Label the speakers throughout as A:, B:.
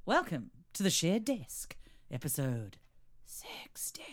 A: Welcome to the Shared Desk, episode 60.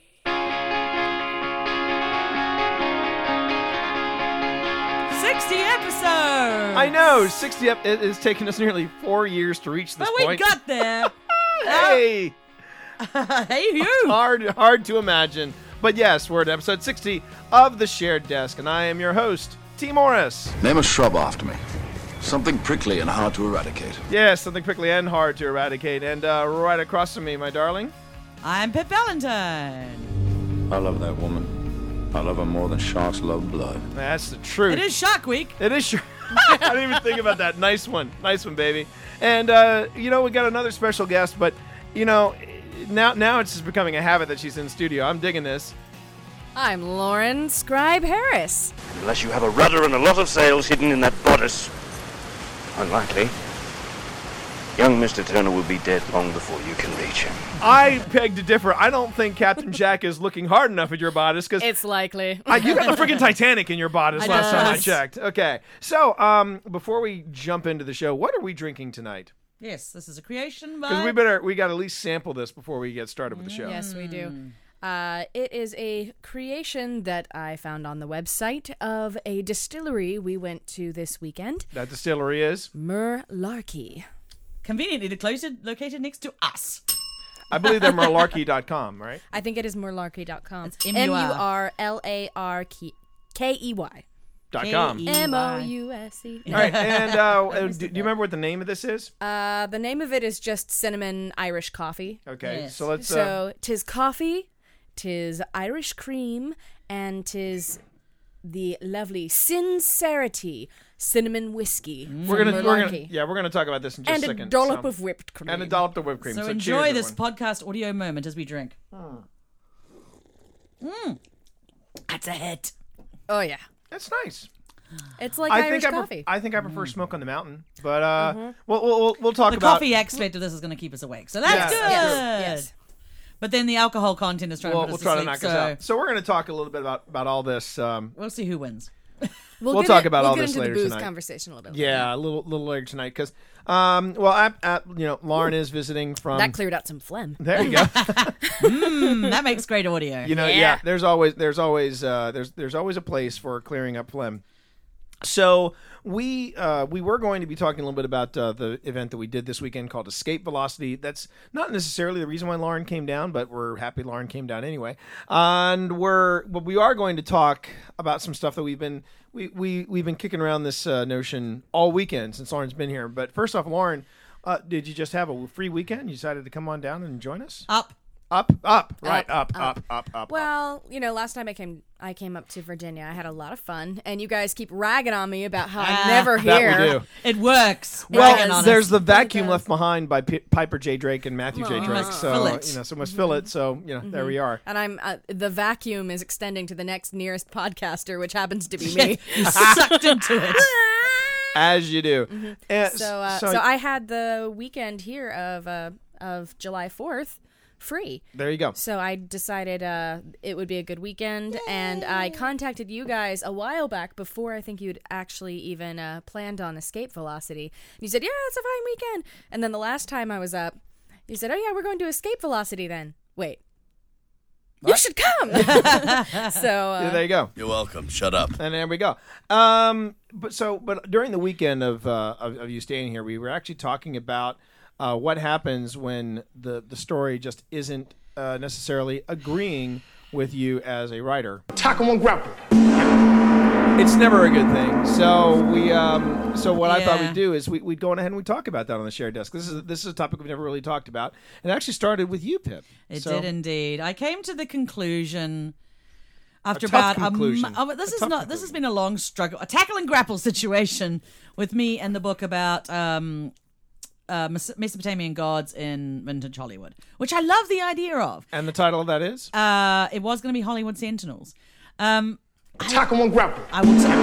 A: 60 episodes!
B: I know, 60 it has taken us nearly 4 years to reach this
A: But
B: point.
A: we got there.
B: Hey!
A: Hey, you!
B: Hard to imagine. But yes, we're at episode 60 of The Shared Desk, and I am your host, T. Morris.
C: Name a shrub after me. Something prickly and hard to eradicate.
B: Yes, something prickly and hard to eradicate. And right across from me, my darling.
A: I'm Pip Valentine.
C: I love that woman. I love her more than sharks love blood.
B: That's the truth.
A: It is Shark Week.
B: It is sure. I didn't even think about that. Nice one, baby. And, we got another special guest, but, now it's just becoming a habit that she's in the studio. I'm digging this.
D: I'm Lauren Scribe Harris.
E: Unless you have a rudder and a lot of sails hidden in that bodice. Unlikely. Young Mr. Turner will be dead long before you can reach him.
B: I beg to differ. I don't think Captain Jack is looking hard enough at your bodice because
D: It's likely.
B: you got the freaking Titanic in your bodice last time I
A: does.
B: checked. Okay, so before we jump into the show, what are we drinking tonight?
A: Yes, this is a creation by...
B: Because we got to at least sample this before we get started with the show.
D: Yes, we do. It is a creation that I found on the website of a distillery we went to this weekend,
B: That distillery is,
D: Merlarky.
A: Conveniently located next to us.
B: I believe they're Merlarky.com, right?
D: I think it is merlarky.com.
A: It's M-U-R.
D: MURLARKEY.
B: .com.
A: K-E-
D: MOUSE.
B: All right, and do you remember what the name of this is?
D: The name of it is just cinnamon Irish coffee.
B: Okay,
A: Yes.
B: so let's.
D: So, tis coffee, tis Irish cream, and tis the lovely Sincerity cinnamon whiskey.
B: we're
D: from
B: gonna
D: Merlarky.
B: talk about this in just
D: And
B: a
D: a
B: second.
D: dollop
B: so-
D: of whipped cream.
B: and a dollop of whipped cream.
A: So
B: cheers,
A: enjoy this
B: everyone.
A: podcast audio moment as we drink. That's a hit.
D: Oh yeah,
B: That's nice.
D: it's like
B: I
D: Irish
B: think
D: coffee.
B: I think I prefer Smoke on the Mountain, but we'll talk
A: The
B: about
A: coffee aspect of this is going to keep us awake, so that's
B: Yes,
A: good.
D: yes.
A: But then the alcohol content is trying to put
B: We'll
A: us
B: try to
A: sleep,
B: knock
A: so
B: us out. So we're going to talk a little bit about all this.
A: we'll see who wins.
B: we'll talk about
D: we'll
B: all
D: get
B: this
D: into
B: later
D: the booze
B: tonight.
D: conversation a little bit.
B: Yeah, a little later tonight because Lauren is visiting from.
D: That cleared out some phlegm.
B: There you go.
A: That makes great audio.
B: Yeah. There's always a place for clearing up phlegm. So we were going to be talking a little bit about the event that we did this weekend called Escape Velocity. That's not necessarily the reason why Lauren came down, but we're happy Lauren came down anyway. And we are going to talk about some stuff that we've been kicking around this notion all weekend since Lauren's been here. But first off, Lauren, did you just have a free weekend? You decided to come on down and join us?
A: Up.
B: Up. Up.
D: Well, last time I came up to Virginia, I had a lot of fun, and you guys keep ragging on me about how I'm never
B: That
D: here.
B: we do.
A: It works.
B: Well,
A: Ragging on us.
B: there's the vacuum
D: does.
B: left behind by Piper J. Drake and Matthew J. Drake.
A: must
B: So
A: fill it.
B: so must fill it. So there we are.
D: And I'm the vacuum is extending to the next nearest podcaster, which happens to be me.
A: You sucked into it.
B: As you do. And
D: So I had the weekend here of July 4th free.
B: there you go.
D: So I decided it would be a good weekend, and I contacted you guys a while back before I think you'd actually even planned on Escape Velocity. And you said, yeah, it's a fine weekend. And then the last time I was up, you said, oh yeah, we're going to Escape Velocity then. Wait. You should come. So
B: There you go.
C: You're welcome. Shut up.
B: And there we go. But during the weekend of you staying here, we were actually talking about what happens when the story just isn't necessarily agreeing with you as a writer.
E: Tackle and grapple.
B: It's never a good thing. So what I thought
A: Yeah.
B: we'd do is we'd go on ahead and we'd talk about that on the Shared Desk. This is a topic we've never really talked about. It actually started with you, Pip.
A: It
B: So-
A: did indeed. I came to the conclusion after
B: A tough
A: about
B: conclusion.
A: this
B: A
A: is
B: tough
A: not. This has been a long struggle, a tackle and grapple situation with me and the book about Mesopotamian gods in vintage Hollywood, which I love the idea of.
B: And the title of that is?
A: It was going to be Hollywood Sentinels.
E: Tackle and grapple.
A: I will say,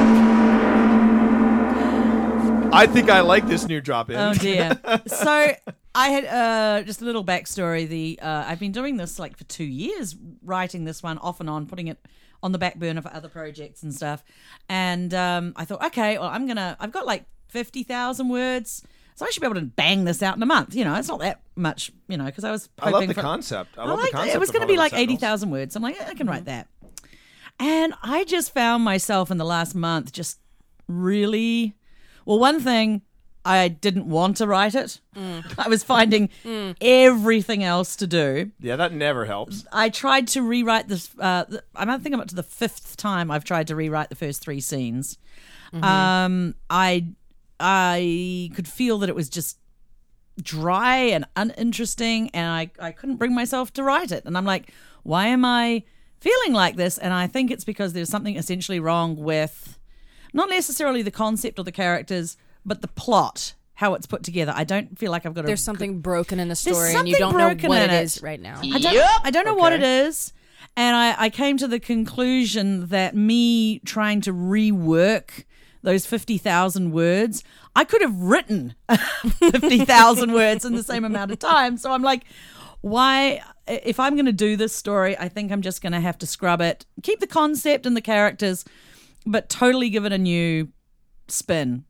B: I think I like this new drop-in.
A: oh dear. So I had just a little backstory. I've been doing this like for 2 years, writing this one off and on, putting it on the back burner for other projects and stuff. And I thought, okay, well, I've got like 50,000 words. So I should be able to bang this out in a month. It's not that much, because I was hoping
B: I love the
A: for,
B: concept. I
A: I
B: love the
A: liked
B: concept.
A: it was
B: of
A: going to be
B: Hollywood
A: like
B: Sentinels.
A: 80,000 words. I'm like, I can write that. And I just found myself in the last month just really, well, one thing, I didn't want to write it. I was finding everything else to do.
B: Yeah, that never helps.
A: I tried to rewrite this. I think I'm up to the 5th time I've tried to rewrite the first 3 scenes. I could feel that it was just dry and uninteresting, and I couldn't bring myself to write it. And I'm like, why am I feeling like this? And I think it's because there's something essentially wrong with not necessarily the concept or the characters, but the plot, how it's put together. I don't feel like I've got
D: There's something broken in the story, and you
A: something
D: don't know
A: broken
D: what
A: in
D: it
A: it.
D: is right now.
A: I don't know what it is. And I came to the conclusion that me trying to rework those 50,000 words, I could have written 50,000 words in the same amount of time. So I'm like, why? If I'm going to do this story, I think I'm just going to have to scrub it, keep the concept and the characters, but totally give it a new spin.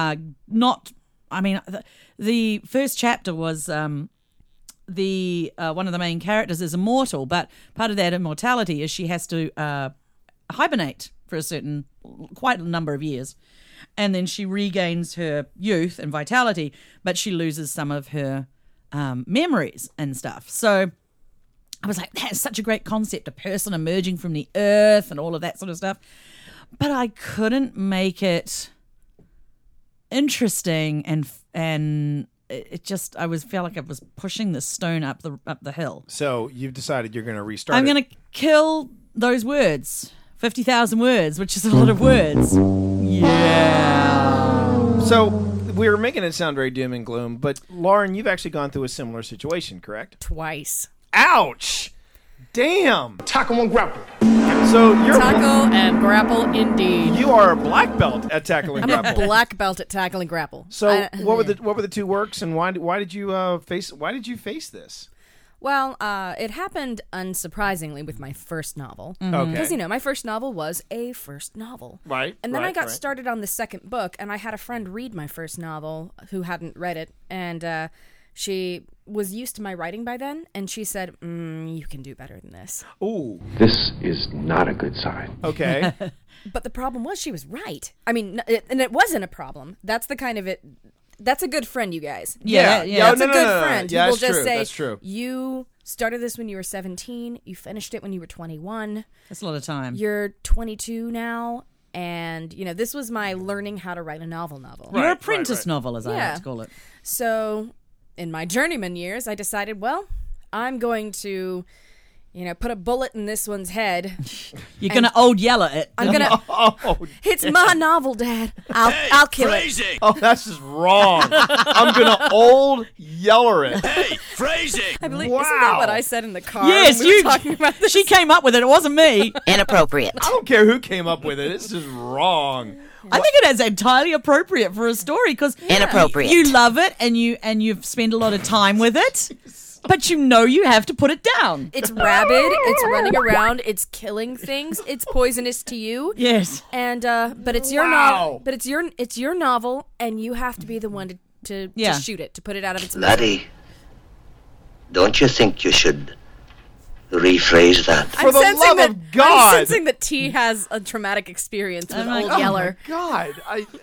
A: The first chapter was one of the main characters is immortal, but part of that immortality is she has to hibernate for quite a number of years, and then she regains her youth and vitality, but she loses some of her memories and stuff. So I was like, that's such a great concept, a person emerging from the earth and all of that sort of stuff, but I couldn't make it interesting, and it just felt like I was pushing the stone up the hill.
B: So you've decided you're going to restart.
A: I'm going to kill those words, 50,000 words, which is a lot of words. Yeah.
B: So we were making it sound very doom and gloom, but Lauren, you've actually gone through a similar situation, correct?
D: Twice.
B: Ouch! Damn.
F: Tackle and grapple.
B: So you're
D: Tackle and grapple, indeed.
B: you are a black belt at tackling
D: I'm a
B: grapple.
D: black belt at tackle and grapple.
B: So what were the 2 works, and why did you face this?
D: Well, it happened unsurprisingly with my first novel.
B: Okay.
D: Because, my first novel was a first novel.
B: Right,
D: And then I got
B: right.
D: started on the second book, and I had a friend read my first novel who hadn't read it, and she was used to my writing by then, and she said, you can do better than this.
B: Ooh.
C: This is not a good sign.
B: Okay.
D: But the problem was she was right. I mean, and it wasn't a problem. That's the kind of it. That's a good friend, you guys.
A: Yeah.
D: That's
B: no,
D: a
B: no,
D: good
B: no.
D: friend.
B: Yeah,
D: Who will
B: that's
D: just
B: true.
D: say,
B: That's true.
D: you started this when you were 17, you finished it when you were 21,
A: That's a lot of time.
D: you're 22 now, and, this was my learning how to write a novel.
A: Your
B: Right,
A: apprentice
B: right.
A: novel, as I
D: Yeah.
A: like to call it.
D: So, in my journeyman years, I decided, well, I'm going to, put a bullet in this one's head.
A: You're going to old yell at it.
D: I'm gonna.
B: Oh,
D: It's my novel, Dad. I'll kill it.
B: oh, that's just wrong. I'm gonna old yeller it.
D: I believe
B: Wow.
D: isn't that what I said in the car?
A: Yes,
D: when we were
A: you.
D: talking about this.
A: She came up with it. It wasn't me.
G: Inappropriate.
B: I don't care who came up with it. It's just wrong.
A: I think it is entirely appropriate for a story because
G: Inappropriate.
A: you love it and you've spent a lot of time with it, but you have to put it down.
D: It's rabid. It's running around. It's killing things. It's poisonous to you.
A: Yes.
D: And but it's your
B: Wow.
D: novel. But it's your novel, and you have to be the one to
A: Yeah.
D: shoot it, to put it out of its misery.
H: Laddie, don't you think you should rephrase that?
B: For the love of God.
D: I'm sensing that T has a traumatic experience with
A: like,
D: Old
A: oh
D: Yeller.
B: God,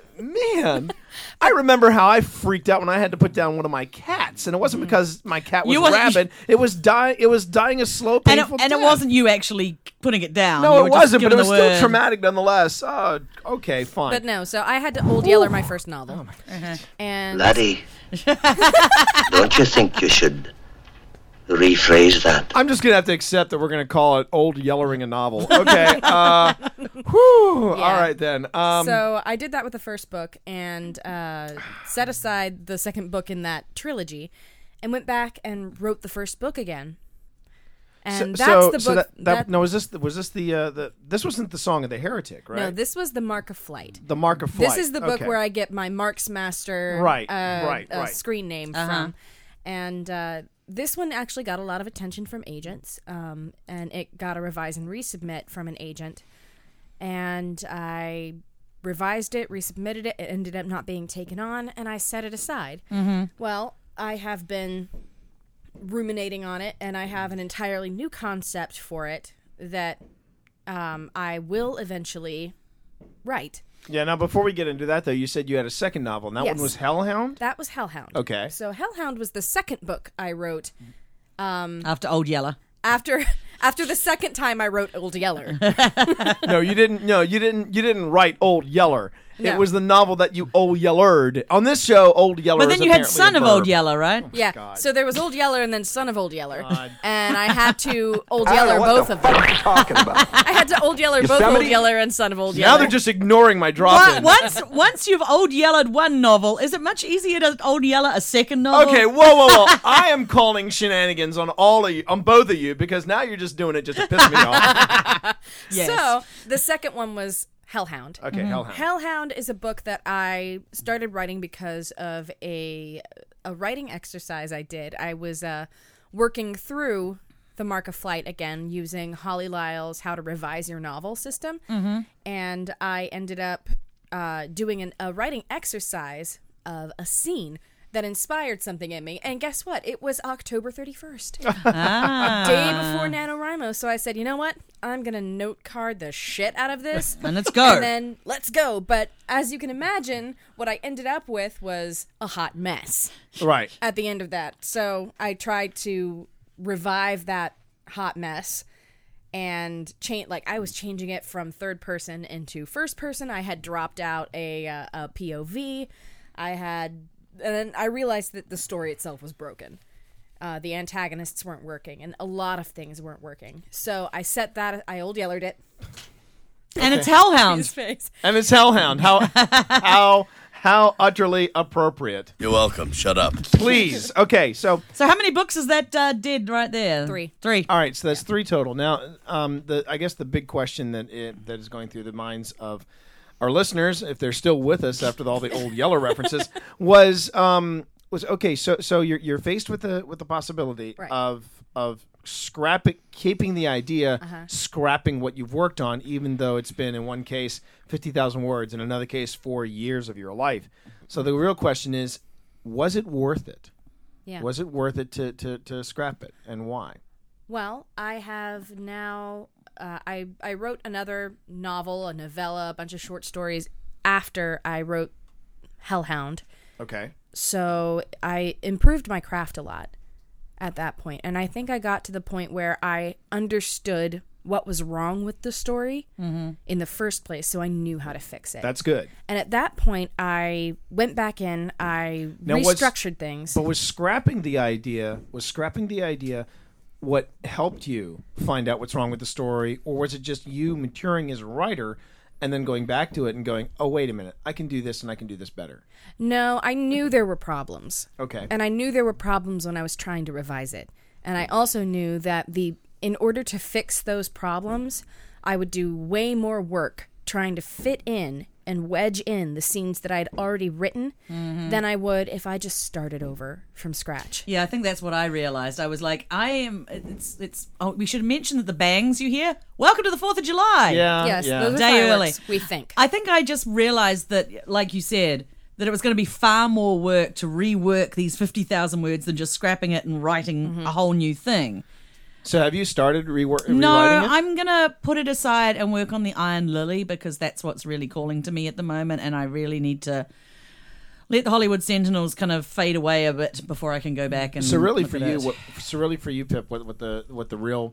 B: I remember how I freaked out when I had to put down one of my cats, and it wasn't because my cat was
A: You wasn't-
B: rabid. It was dying. It was dying a slow,
A: And
B: painful
A: it
B: death.
A: wasn't you actually putting it down.
B: No,
A: You
B: it
A: were just
B: wasn't. But it
A: giving
B: was
A: the
B: still
A: word.
B: traumatic nonetheless. Okay, fine.
D: But no, so I had to Old Yeller my first novel. And
H: Laddie, don't you think you should rephrase that?
B: I'm just gonna have to accept that we're gonna call it Old Yellering a novel. Okay. Whew. All right then.
D: so I did that with the first book and set aside the second book in that trilogy and went back and wrote the first book again. And that's the book.
B: No, was this the this wasn't the Song of the Heretic, right?
D: No, this was the Mark of Flight.
B: The Mark of Flight.
D: This is the book
B: Okay.
D: where I get my Mark's Master
B: Right.
D: screen name from. And this one actually got a lot of attention from agents, and it got a revise and resubmit from an agent. And I revised it, resubmitted it. It ended up not being taken on, and I set it aside. Well, I have been ruminating on it, and I have an entirely new concept for it that I will eventually write.
B: Yeah, now before we get into that, though, you said you had a second novel, and that one
D: Yes.
B: was Hellhound?
D: That was Hellhound.
B: Okay.
D: So Hellhound was the second book I wrote
A: After Old Yeller.
D: after the second time I wrote Old Yeller.
B: No, you didn't. No, you didn't write Old Yeller. It
D: No.
B: was the novel that you Old Yellered. On this show, Old Yeller
A: But then
B: is
A: you had
B: apparently
A: Son
B: a
A: of
B: verb.
A: Old Yeller, right?
D: Yeah.
B: God.
D: So there was Old Yeller and then Son of Old Yeller.
B: God.
D: And I had to Old Yeller both of them.
C: Talking about.
D: I had to Old Yeller both Old
C: Yosemite?
D: Yeller and Son of Old Yeller.
B: Now they're just ignoring my drop-in.
A: Once you've Old Yellered one novel, is it much easier to Old Yeller a second novel?
B: Okay, whoa. I am calling shenanigans on both of you, because now you're just doing it just to piss me off.
A: Yes.
D: So the second one was Hellhound.
B: Okay, Hellhound.
D: Hellhound is a book that I started writing because of a writing exercise I did. I was working through The Mark of Flight again using Holly Lyle's How to Revise Your Novel system. And I ended up doing a writing exercise of a scene that inspired something in me. And guess what? It was October 31st. Day before NaNoWriMo. So I said, you know what? I'm going to note card the shit out of this.
A: And let's go.
D: And then let's go. But as you can imagine, what I ended up with was a hot mess
B: Right.
D: at the end of that. So I tried to revive that hot mess and I was changing it from third person into first person. I had dropped out a POV. And then I realized that the story itself was broken. The antagonists weren't working, and a lot of things weren't working. So I set that. I Old Yellered it.
A: And it's
D: His
A: Hellhound.
D: face.
B: And it's Hellhound. How utterly appropriate.
C: You're welcome. Shut up.
B: Please. Okay, so
A: So how many books is that did right there?
D: 3.
B: all right, so that's 3 total. Now, I guess the big question that is going through the minds of our listeners, if they're still with us after all the Old Yeller references, was okay. So you're faced with the possibility
D: Right.
B: of keeping the idea, scrapping what you've worked on, even though it's been in one case 50,000 words, in another case 4 years of your life. So the real question is, was it worth it?
D: Yeah.
B: Was it worth it to scrap it, and why?
D: Well, I have now. I wrote another novel, a novella, a bunch of short stories after I wrote Hellhound.
B: Okay.
D: So I improved my craft a lot at that point. And I think I got to the point where I understood what was wrong with the story in the first place, so I knew how to fix it.
B: That's good.
D: And at that point, I went back in, I restructured things.
B: But was scrapping the idea what helped you find out what's wrong with the story, or was it just you maturing as a writer and then going back to it and going, oh, wait a minute, I can do this and I can do this better?
D: No, I knew there were problems.
B: Okay.
D: And I knew there were problems when I was trying to revise it. And I also knew that in order to fix those problems, I would do way more work trying to fit in and wedge in the scenes that I'd already written than I would if I just started over from scratch.
A: Yeah, I think that's what I realized. I was like, we should mention that the bangs you hear, welcome to the 4th of July.
D: Yes, those are
A: Day
D: fireworks,
A: early.
D: we think.
A: I think I just realized that, like you said, that it was going to be far more work to rework these 50,000 words than just scrapping it and writing a whole new thing.
B: So have you started rewriting
A: No,
B: it?
A: I'm going to put it aside and work on the Iron Lily, because that's what's really calling to me at the moment, and I really need to let the Hollywood Sentinels kind of fade away a bit before I can go back and
B: So really
A: look
B: for
A: at
B: you,
A: it.
B: Pip, what the real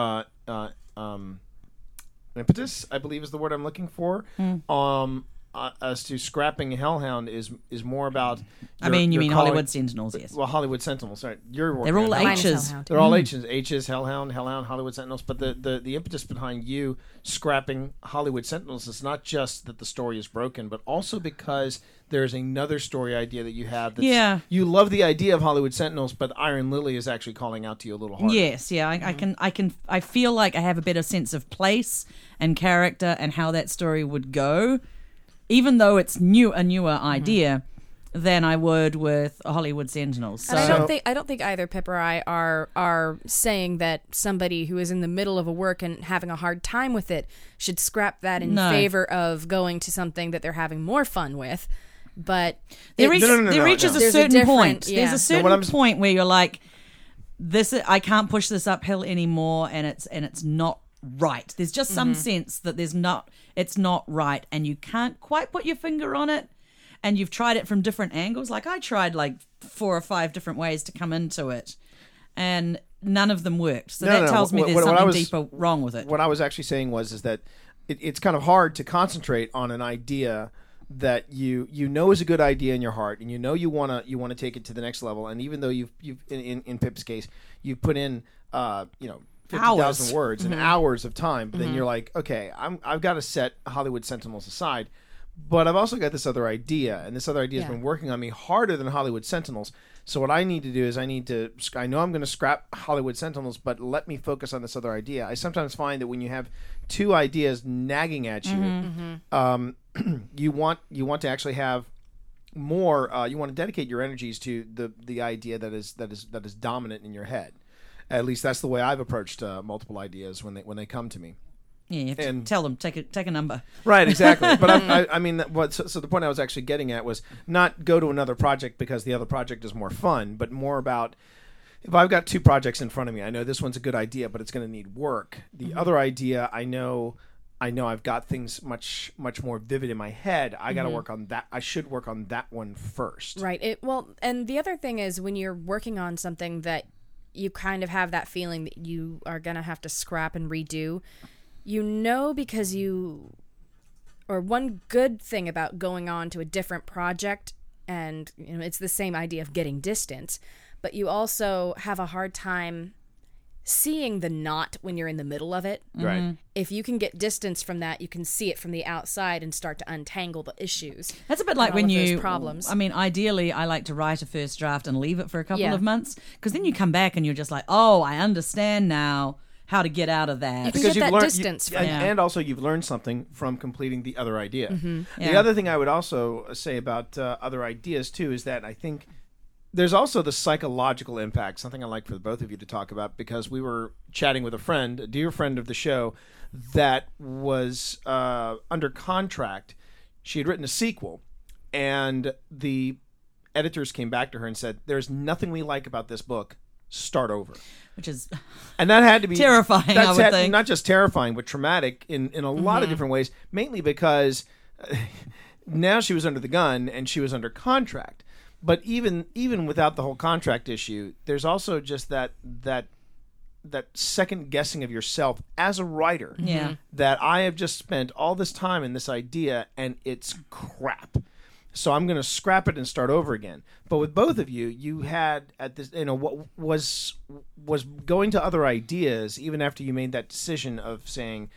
B: impetus, I believe, is the word I'm looking for. As to scrapping Hellhound is more about.
A: You mean Hollywood Sentinels, yes.
B: Well, Hollywood Sentinels. Sorry, you're working.
A: They're all
B: on that.
A: H's.
B: They're all H's. H's, Hellhound, Hollywood Sentinels. But the impetus behind you scrapping Hollywood Sentinels is not just that the story is broken, but also because there's another story idea that you have. That's, you love the idea of Hollywood Sentinels, but Iron Lily is actually calling out to you a little harder.
A: Yes, yeah. I feel like I have a better sense of place and character and how that story would go. Even though it's a newer idea, than I would with Hollywood Sentinels. So
D: And I don't think either Pip or I are saying that somebody who is in the middle of a work and having a hard time with it should scrap that in
A: No.
D: favor of going to something that they're having more fun with. But
A: there
B: No,
A: reaches a
D: There's a
A: certain
D: different-
A: point.
D: yeah.
A: There's a certain
B: what I'm-
A: point where you're like, I can't push this uphill anymore, and it's not right. There's just some sense that it's not right, and you can't quite put your finger on it. And you've tried it from different angles. Like I tried like 4 or 5 different ways to come into it, and none of them worked. So that tells me there's something deeper wrong with it.
B: What I was actually saying is that it's kind of hard to concentrate on an idea that you know is a good idea in your heart, and you want to take it to the next level. And even though you've in Pip's case, you've put in 50,000 words and hours of time, but then you're like, okay, I've got to set Hollywood Sentinels aside. But I've also got this other idea, and this other idea has been working on me harder than Hollywood Sentinels. So what I need to do is I know I'm going to scrap Hollywood Sentinels, but let me focus on this other idea. I sometimes find that when you have 2 ideas nagging at you, you want to actually have more. You want to dedicate your energies to the idea that is dominant in your head. At least that's the way I've approached multiple ideas when they come to me.
A: Yeah, you have to tell them, take a number.
B: Right, exactly. But I mean, so the point I was actually getting at was not go to another project because the other project is more fun, but more about if I've got 2 projects in front of me, I know this one's a good idea, but it's going to need work. The other idea, I know I've got things much more vivid in my head. I got to work on that. I should work on that one first.
D: Right. And the other thing is when you're working on something that you kind of have that feeling that you are going to have to scrap and redo. Because one good thing about going on to a different project, and it's the same idea of getting distance, but you also have a hard time seeing the knot when you're in the middle of it.
B: Right.
D: If you can get distance from that, you can see it from the outside and start to untangle the issues.
A: That's a bit like
D: and all
A: when
D: of those
A: you
D: problems.
A: I mean, ideally, I like to write a first draft and leave it for a couple
D: Yeah.
A: of months, because then you come back and you're just like, oh, I understand now how to get out of that.
D: You can
B: Because
D: get
B: you've
D: that
B: learned,
D: distance from
A: it.
B: and also you've learned something from completing the other idea. The
A: Yeah.
B: other thing I would also say about other ideas too is that I think there's also the psychological impact, something I'd like for the both of you to talk about, because we were chatting with a dear friend of the show, that was under contract. She had written a sequel, and the editors came back to her and said, "There's nothing we like about this book. Start over."
A: Which is
B: And that had to be
A: terrifying, I would think.
B: Not just terrifying, but traumatic in a lot of different ways, mainly because now she was under the gun and she was under contract. But even without the whole contract issue, there's also just that second guessing of yourself as a writer.
A: Yeah.
B: That I have just spent all this time in this idea and it's crap. So I'm going to scrap it and start over again. But with both of you, you had at this, what was going to other ideas even after you made that decision of saying,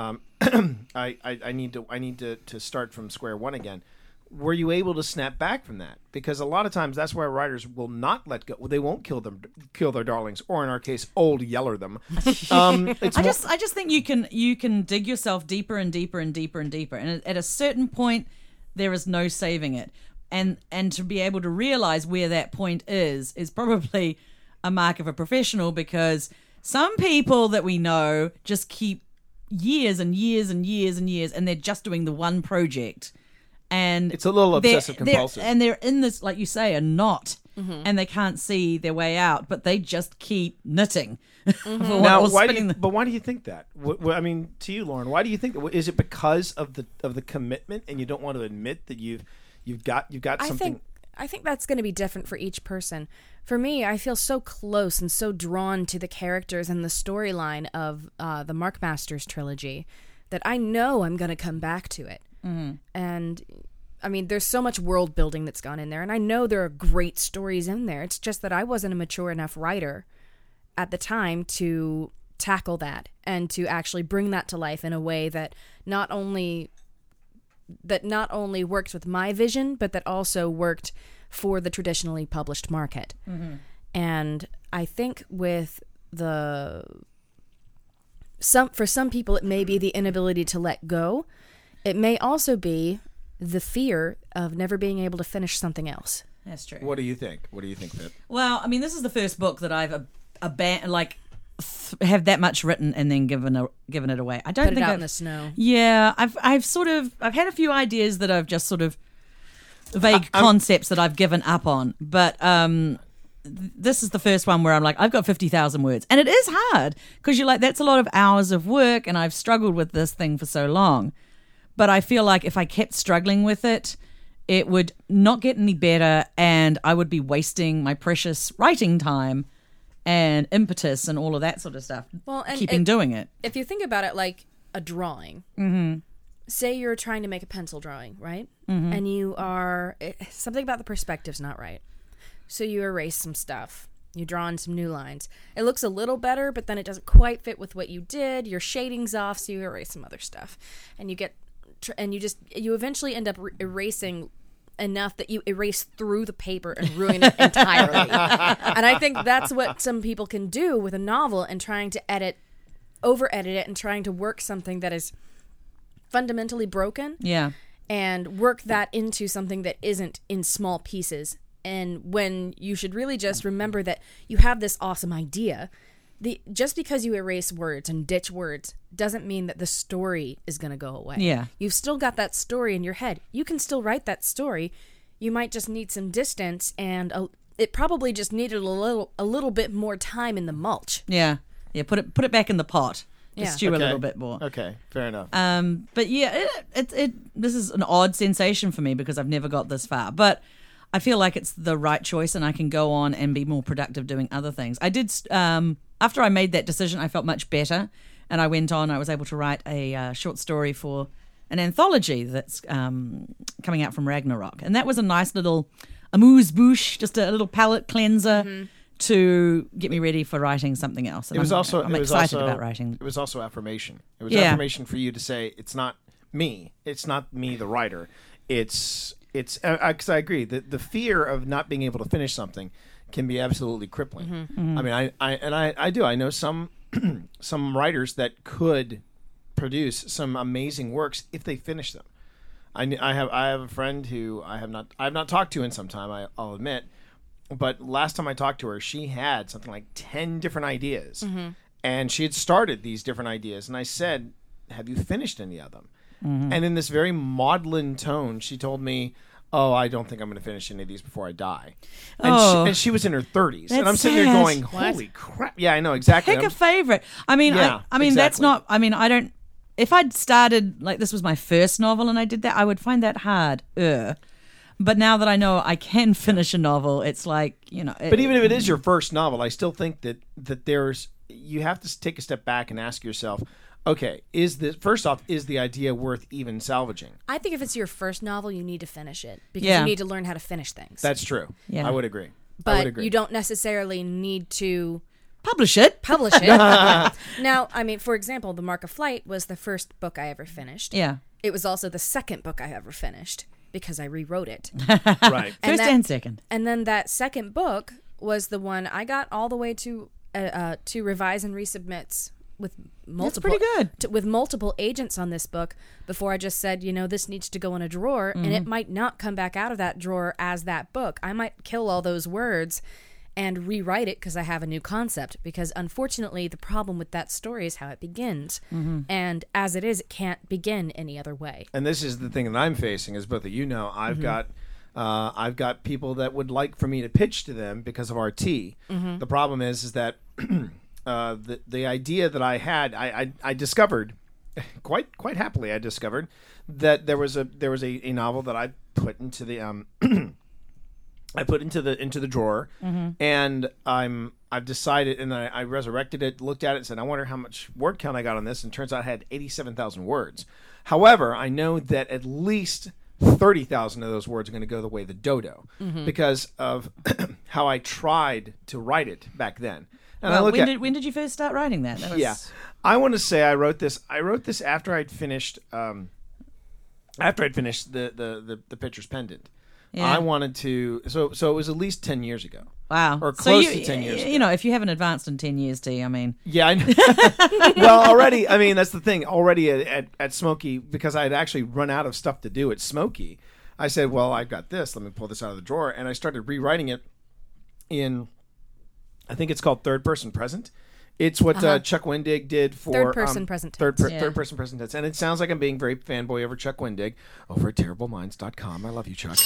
B: I need to start from square one again. Were you able to snap back from that? Because a lot of times that's why writers will not let go. They won't kill their darlings, or in our case, old yeller them.
A: I just think you can dig yourself deeper and deeper and deeper and deeper, and at a certain point, there is no saving it. And to be able to realize where that point is probably a mark of a professional, because some people that we know just keep years and years and years and years, and they're just doing the one project. And
B: it's a little obsessive compulsive.
A: And they're in this, like you say, a knot, and they can't see their way out, but they just keep knitting.
B: Now, why do you think that? I mean, to you, Lauren, why do you think that? Is it because of the commitment, and you don't want to admit that you've got something?
D: I think that's going to be different for each person. For me, I feel so close and so drawn to the characters and the storyline of the Mark Masters trilogy that I know I'm going to come back to it. And I mean, there's so much world building that's gone in there, and I know there are great stories in there. It's just that I wasn't a mature enough writer at the time to tackle that and to actually bring that to life in a way that not only worked with my vision, but that also worked for the traditionally published market. And I think with for some people, it may be the inability to let go. It may also be the fear of never being able to finish something else.
A: That's true.
B: What do you think? What do you think, Pip?
A: Well, I mean, this is the first book that I've have that much written and then given it away. I don't
D: Put it
A: think
D: out
A: I've,
D: in the snow.
A: Yeah, I've had a few ideas that I've just sort of vague concepts that I've given up on, but this is the first one where I'm like, I've got 50,000 words, and it is hard because you're like, that's a lot of hours of work, and I've struggled with this thing for so long. But I feel like if I kept struggling with it, it would not get any better, and I would be wasting my precious writing time and impetus and all of that sort of stuff.
D: Well, and
A: keeping doing it.
D: If you think about it like a drawing, say you're trying to make a pencil drawing, right? And you are, something about the perspective's not right. So you erase some stuff. You draw in some new lines. It looks a little better, but then it doesn't quite fit with what you did. Your shading's off, so you erase some other stuff. And you eventually end up erasing enough that you erase through the paper and ruin it entirely. And I think that's what some people can do with a novel and trying to over-edit it and trying to work something that is fundamentally broken.
A: Yeah.
D: And work that into something that isn't in small pieces. And when you should really just remember that you have this awesome idea, just because you erase words and ditch words doesn't mean that the story is going to go away.
A: Yeah.
D: You've still got that story in your head. You can still write that story. You might just need some distance, and it probably just needed a little bit more time in the mulch.
A: Yeah. Yeah, put it back in the pot. Just stew a little bit more.
B: Okay, fair enough.
A: But yeah, this is an odd sensation for me because I've never got this far. But I feel like it's the right choice, and I can go on and be more productive doing other things. I did, after I made that decision, I felt much better, and I went on. I was able to write a short story for an anthology that's coming out from Ragnarok, and that was a nice little amuse-bouche, just a little palate cleanser to get me ready for writing something else. And I'm excited about writing.
B: It was also affirmation. It was
A: Yeah.
B: affirmation for you to say, it's not me, the writer. It's because I agree that the fear of not being able to finish something can be absolutely crippling. I mean, I know some some writers that could produce some amazing works if they finish them. I have a friend who I have not talked to in some time, I'll admit, but last time I talked to her, she had something like 10 different ideas, and she had started these different ideas, and I said, "Have you finished any of them?" And in this very maudlin tone, she told me, "Oh, I don't think I'm going to finish any of these before I die." And she was in her 30s. And
A: That's
B: I'm sitting there
A: sad.
B: going, holy crap. Yeah, I know, exactly.
A: Pick a favorite. I mean,
B: Yeah,
A: I mean, that's
B: exactly.
A: not. I mean, I don't. If I'd started like this was my first novel and I did that, I would find that hard. But now that I know I can finish a novel, it's like, you know.
B: But even if it is your first novel, I still think that you have to take a step back and ask yourself, okay, is the idea worth even salvaging?
D: I think if it's your first novel, you need to finish it because
A: Yeah.
D: you need to learn how to finish things.
B: That's true.
A: Yeah.
B: I would agree.
D: But you don't necessarily need to
A: publish it.
D: publish it. Now, I mean, for example, The Mark of Flight was the first book I ever finished.
A: Yeah.
D: It was also the second book I ever finished because I rewrote it.
B: Right.
A: First and second.
D: And then that second book was the one I got all the way to revise and resubmits with multiple.
A: That's pretty good.
D: With multiple agents on this book before I just said, this needs to go in a drawer, and it might not come back out of that drawer as that book. I might kill all those words and rewrite it because I have a new concept. Because unfortunately, the problem with that story is how it begins, and as it is, it can't begin any other way.
B: And this is the thing that I'm facing, as both of you know. I've got people that would like for me to pitch to them because of RT. The problem is that the idea that I had, I discovered quite happily. I discovered that there was a novel that I put into the into the drawer, and I've decided, and I resurrected it, looked at it, and said, I wonder how much word count I got on this, and it turns out I had 87,000 words. However, I know that at least 30,000 of those words are going to go the way of the dodo because of how I tried to write it back then. And
A: Well,
B: I look
A: when did you first start writing that? That was,
B: I want to say I wrote this after I'd finished the Pitcher's Pendant.
A: Yeah.
B: I wanted to, so it was at least 10 years ago.
A: Wow.
B: Or
A: So
B: close
A: you,
B: to 10 years ago.
A: You know, if you haven't advanced in 10 years, T, I mean.
B: Yeah, I know. Well, already, I mean, that's the thing. Already at Smokey, because I had actually run out of stuff to do at Smokey, I said, well, I've got this. Let me pull this out of the drawer. And I started rewriting it in, I think it's called third person present. It's what Chuck Wendig did for
D: Third person present tense.
B: Third person present tense. And it sounds like I'm being very fanboy over Chuck Wendig over at terribleminds.com. I love you, Chuck.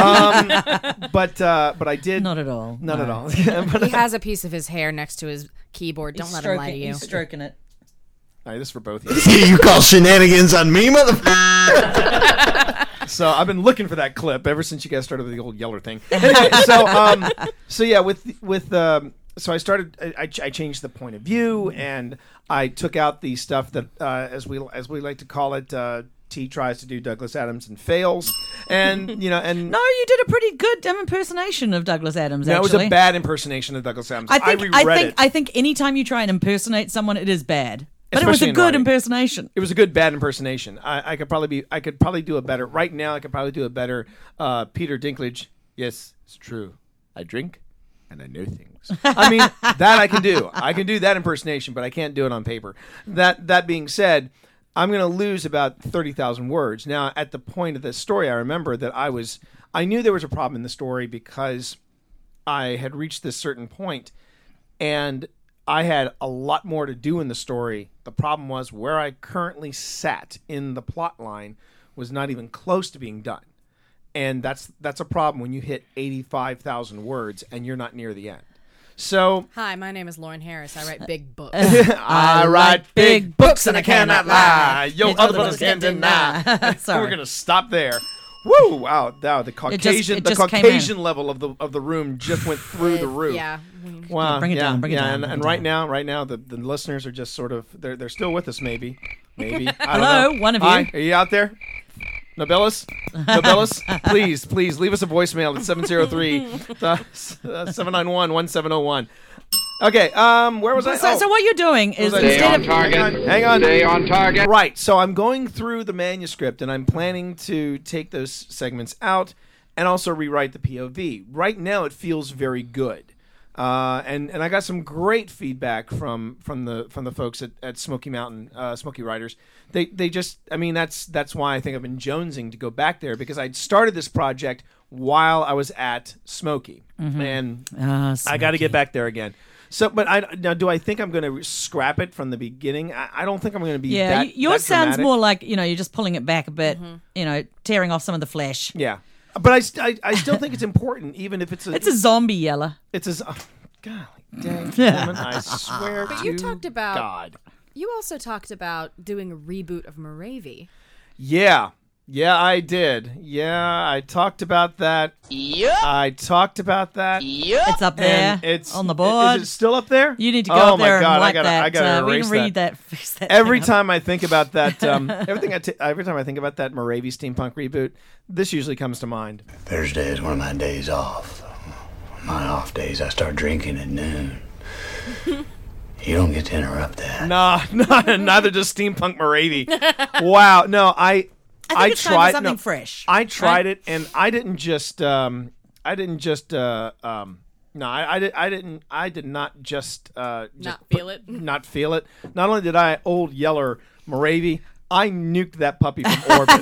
B: But I did
A: Not at all.
B: Not
A: No.
B: at all.
D: He has a piece of his hair next to his keyboard. Don't let him lie to you.
A: He's stroking it.
B: All right, this is for both of you.
F: You call shenanigans on me, motherfucker?
B: So I've been looking for that clip ever since you guys started with the old Yeller thing. Anyway, so yeah, so I started. I changed the point of view, and I took out the stuff that, as we like to call it, T tries to do Douglas Adams and fails, and
A: No, you did a pretty good impersonation of Douglas Adams.
B: that
A: Actually,
B: was a bad impersonation of Douglas Adams.
A: I
B: reread it.
A: think anytime you try and impersonate someone, it is bad. But it was
B: Especially
A: a
B: in
A: good
B: writing.
A: impersonation.
B: It was a good bad impersonation. I could probably do a better right now. I could probably do a better Peter Dinklage. Yes, it's true. I drink and I know things. I mean, that I can do. I can do that impersonation, but I can't do it on paper. That being said, I'm going to lose about 30,000 words. Now, at the point of this story, I remember that I knew there was a problem in the story because I had reached this certain point, and I had a lot more to do in the story. The problem was where I currently sat in the plot line was not even close to being done. And that's a problem when you hit 85,000 words and you're not near the end. So
D: Hi, my name is Lauren Harris. I write big books.
B: I write big books and I cannot lie. Yo,
A: It's
B: other brothers can't deny.
A: Sorry.
B: We're gonna stop there. Woo! Wow! Now the Caucasian,
A: it
B: the
A: just came
B: Caucasian level of the room just went through the roof.
D: Yeah.
B: Wow!
A: Bring it down, bring it down,
B: And
A: bring it
B: right now, the listeners are just sort of they're still with us. Maybe. I don't
A: Hello,
B: know.
A: one of you.
B: Hi, are you out there? Nobilis, please leave us a voicemail at 703-791-1701. Okay, where was I?
A: So what you're doing is
B: was I-
A: instead of
B: Hang on.
E: Stay on target.
B: Right, so I'm going through the manuscript and I'm planning to take those segments out and also rewrite the POV. Right now, it feels very good, and I got some great feedback from the folks at Smoky Mountain, Smoky Writers. They just, I mean, that's why I think I've been jonesing to go back there, because I'd started this project while I was at Smoky, and I got to get back there again. So, but now, do I think I'm going to scrap it from the beginning? I don't think I'm going to be.
A: yeah,
B: that,
A: yours
B: that
A: sounds
B: dramatic.
A: more like you're just pulling it back a bit, tearing off some of the flesh.
B: Yeah, but I still think it's important, even if it's
A: It's a zombie Yeller.
B: it's a golly dang woman, I swear
D: But
B: to
D: you talked about-
B: God.
D: You also talked about doing a reboot of Moravia.
B: Yeah, I did. Yeah, I talked about that. Yeah, I talked about that.
A: It's up there
B: And it's
A: on the board.
B: Is it still up there?
A: You need to go
B: oh
A: up there
B: my God,
A: and wipe
B: I gotta
A: that. We
B: erase
A: can read that. Fix that
B: Every
A: thing up.
B: time I think about that, every time I think about that Moravia steampunk reboot, this usually comes to mind.
F: Thursday is one of my days off. My off days, I start drinking at noon. You don't get to interrupt that.
B: Nah, neither does steampunk Moravia. Wow, no, I
A: I think it's time for
B: tried
A: something
B: no,
A: fresh.
B: I tried
A: right?
B: it, and I did not just not just
D: Not feel it.
B: not feel it. Not only did I old Yeller Moravia, I nuked that puppy from orbit.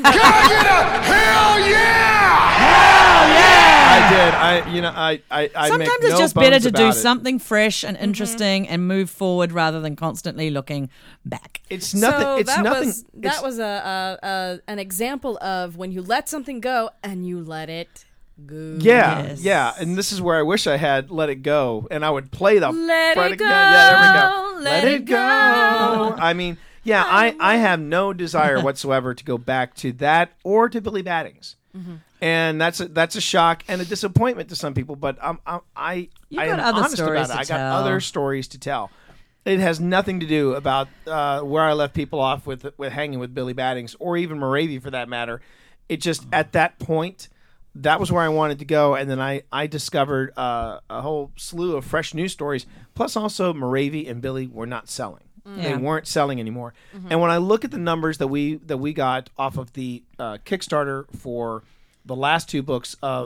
B: I did. I
A: Sometimes
B: make
A: it's
B: no
A: just better
B: bones
A: to do
B: about it.
A: something fresh and interesting and move forward rather than constantly looking back.
B: It's nothing.
D: So
B: it's
D: that
B: nothing.
D: was
B: it's-
D: that was an example of when you let something go and you let it go.
B: Yeah,
A: Yes.
B: yeah, and this is where I wish I had Let It Go, and I would play the
D: Let
B: Fred
D: it
B: again. Yeah, there we go.
D: go, let it go.
B: I mean, yeah, I have no desire whatsoever to go back to that or to Billy Battings, and that's a shock and a disappointment to some people. But I
A: You've
B: am
A: got other
B: honest
A: stories
B: about it.
A: to
B: I got
A: tell.
B: other stories to tell. It has nothing to do about where I left people off with hanging with Billy Battings or even Moravia for that matter. It just at that point. That was where I wanted to go, and then I discovered a whole slew of fresh news stories. Plus, also Moravia and Billy were not selling; they
A: Yeah.
B: weren't selling anymore. And when I look at the numbers that we got off of the Kickstarter for the last two books of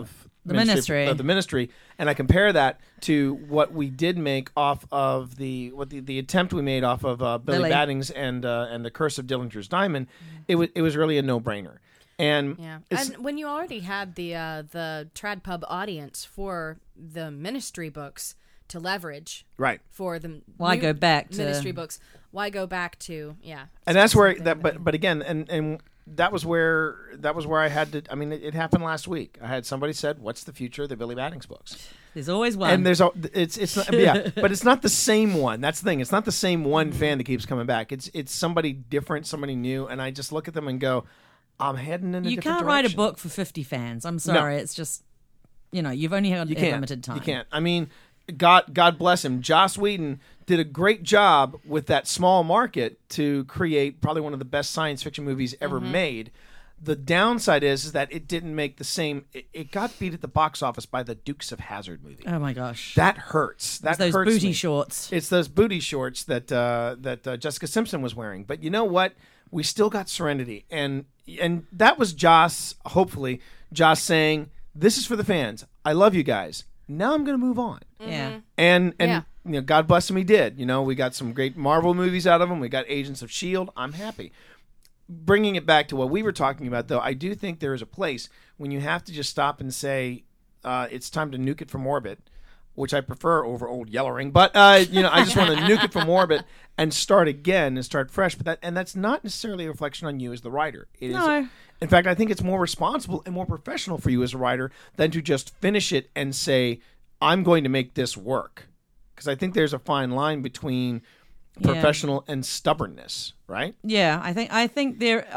B: the Ministry, and I compare that to what we did make off of the attempt we made off of Billy Baddings and the Curse of Dillinger's Diamond, it was really a no-brainer. And
D: and when you already had the Trad Pub audience for the Ministry books to leverage,
B: right,
D: for the
A: why go back to
D: Ministry books? Why go back to
B: And that's where that. But again, and that was where I had to. I mean, it happened last week. I had somebody said, "What's the future of the Billy Baddings books?"
A: There's always one,
B: and it's not, but it's not the same one. That's the thing. It's not the same one fan that keeps coming back. It's somebody different, somebody new, and I just look at them and go, "I'm heading in a different direction."
A: You can't write a book for 50 fans. I'm sorry, it's just you've only had limited time.
B: You can't. I mean, God bless him. Joss Whedon did a great job with that small market to create probably one of the best science fiction movies ever made. The downside is that it didn't make the same. It got beat at the box office by the Dukes of Hazzard movie.
A: Oh my gosh,
B: that hurts. That
A: those
B: hurts
A: booty
B: me.
A: shorts.
B: It's those booty shorts that Jessica Simpson was wearing. But you know what? We still got Serenity, and that was Joss. Hopefully, Joss saying, "This is for the fans. I love you guys. Now I'm going to move on."
A: Yeah,
B: and God bless him, he did. We got some great Marvel movies out of him. We got Agents of S.H.I.E.L.D. I'm happy. Bringing it back to what we were talking about, though, I do think there is a place when you have to just stop and say, it's time to nuke it from orbit, which I prefer over old Yellowring. But, I just want to nuke it from orbit and start again and start fresh. But that's not necessarily a reflection on you as the writer. It is. In fact, I think it's more responsible and more professional for you as a writer than to just finish it and say, I'm going to make this work. Because I think there's a fine line between professional and stubbornness, right?
A: Yeah, I think there.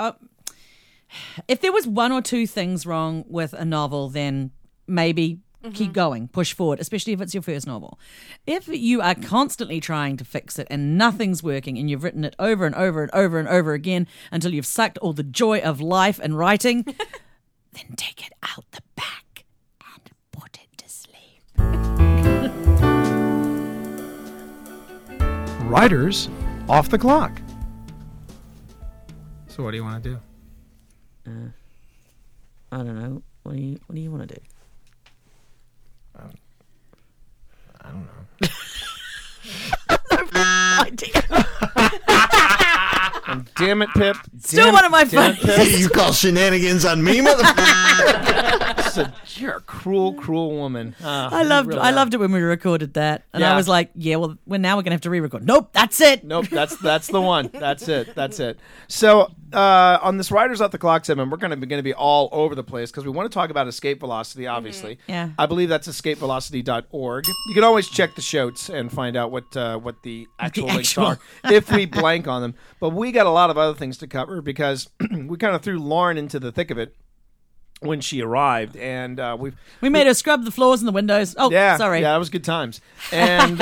A: If there was one or two things wrong with a novel, then maybe keep going, push forward, especially if it's your first novel. If you are constantly trying to fix it and nothing's working and you've written it over and over and over and over again until you've sucked all the joy of life and writing, then take it out the back and put it to sleep.
B: Writers off the clock.
G: So what do you want to do?
A: I don't know. What do you want to do?
B: I don't know. Damn it, Pip.
A: Still one of my favorites.
F: You call shenanigans on me, motherfucker?
B: You're a cruel, cruel woman.
A: I loved it when we recorded that, and I was like, "Yeah, well, now we're gonna have to re-record." Nope, that's it.
B: Nope, that's the one. That's it. So on this Writers Off the Clock segment, we're going to be all over the place because we want to talk about escape velocity. Obviously,
A: Yeah.
B: I believe that's escapevelocity.org. You can always check the shows and find out what the actual links are if we blank on them. But we got a lot of other things to cover because we kind of threw Lauren into the thick of it when she arrived, and
A: we made her scrub the floors and the windows. Oh,
B: yeah,
A: sorry.
B: Yeah, that was good times. And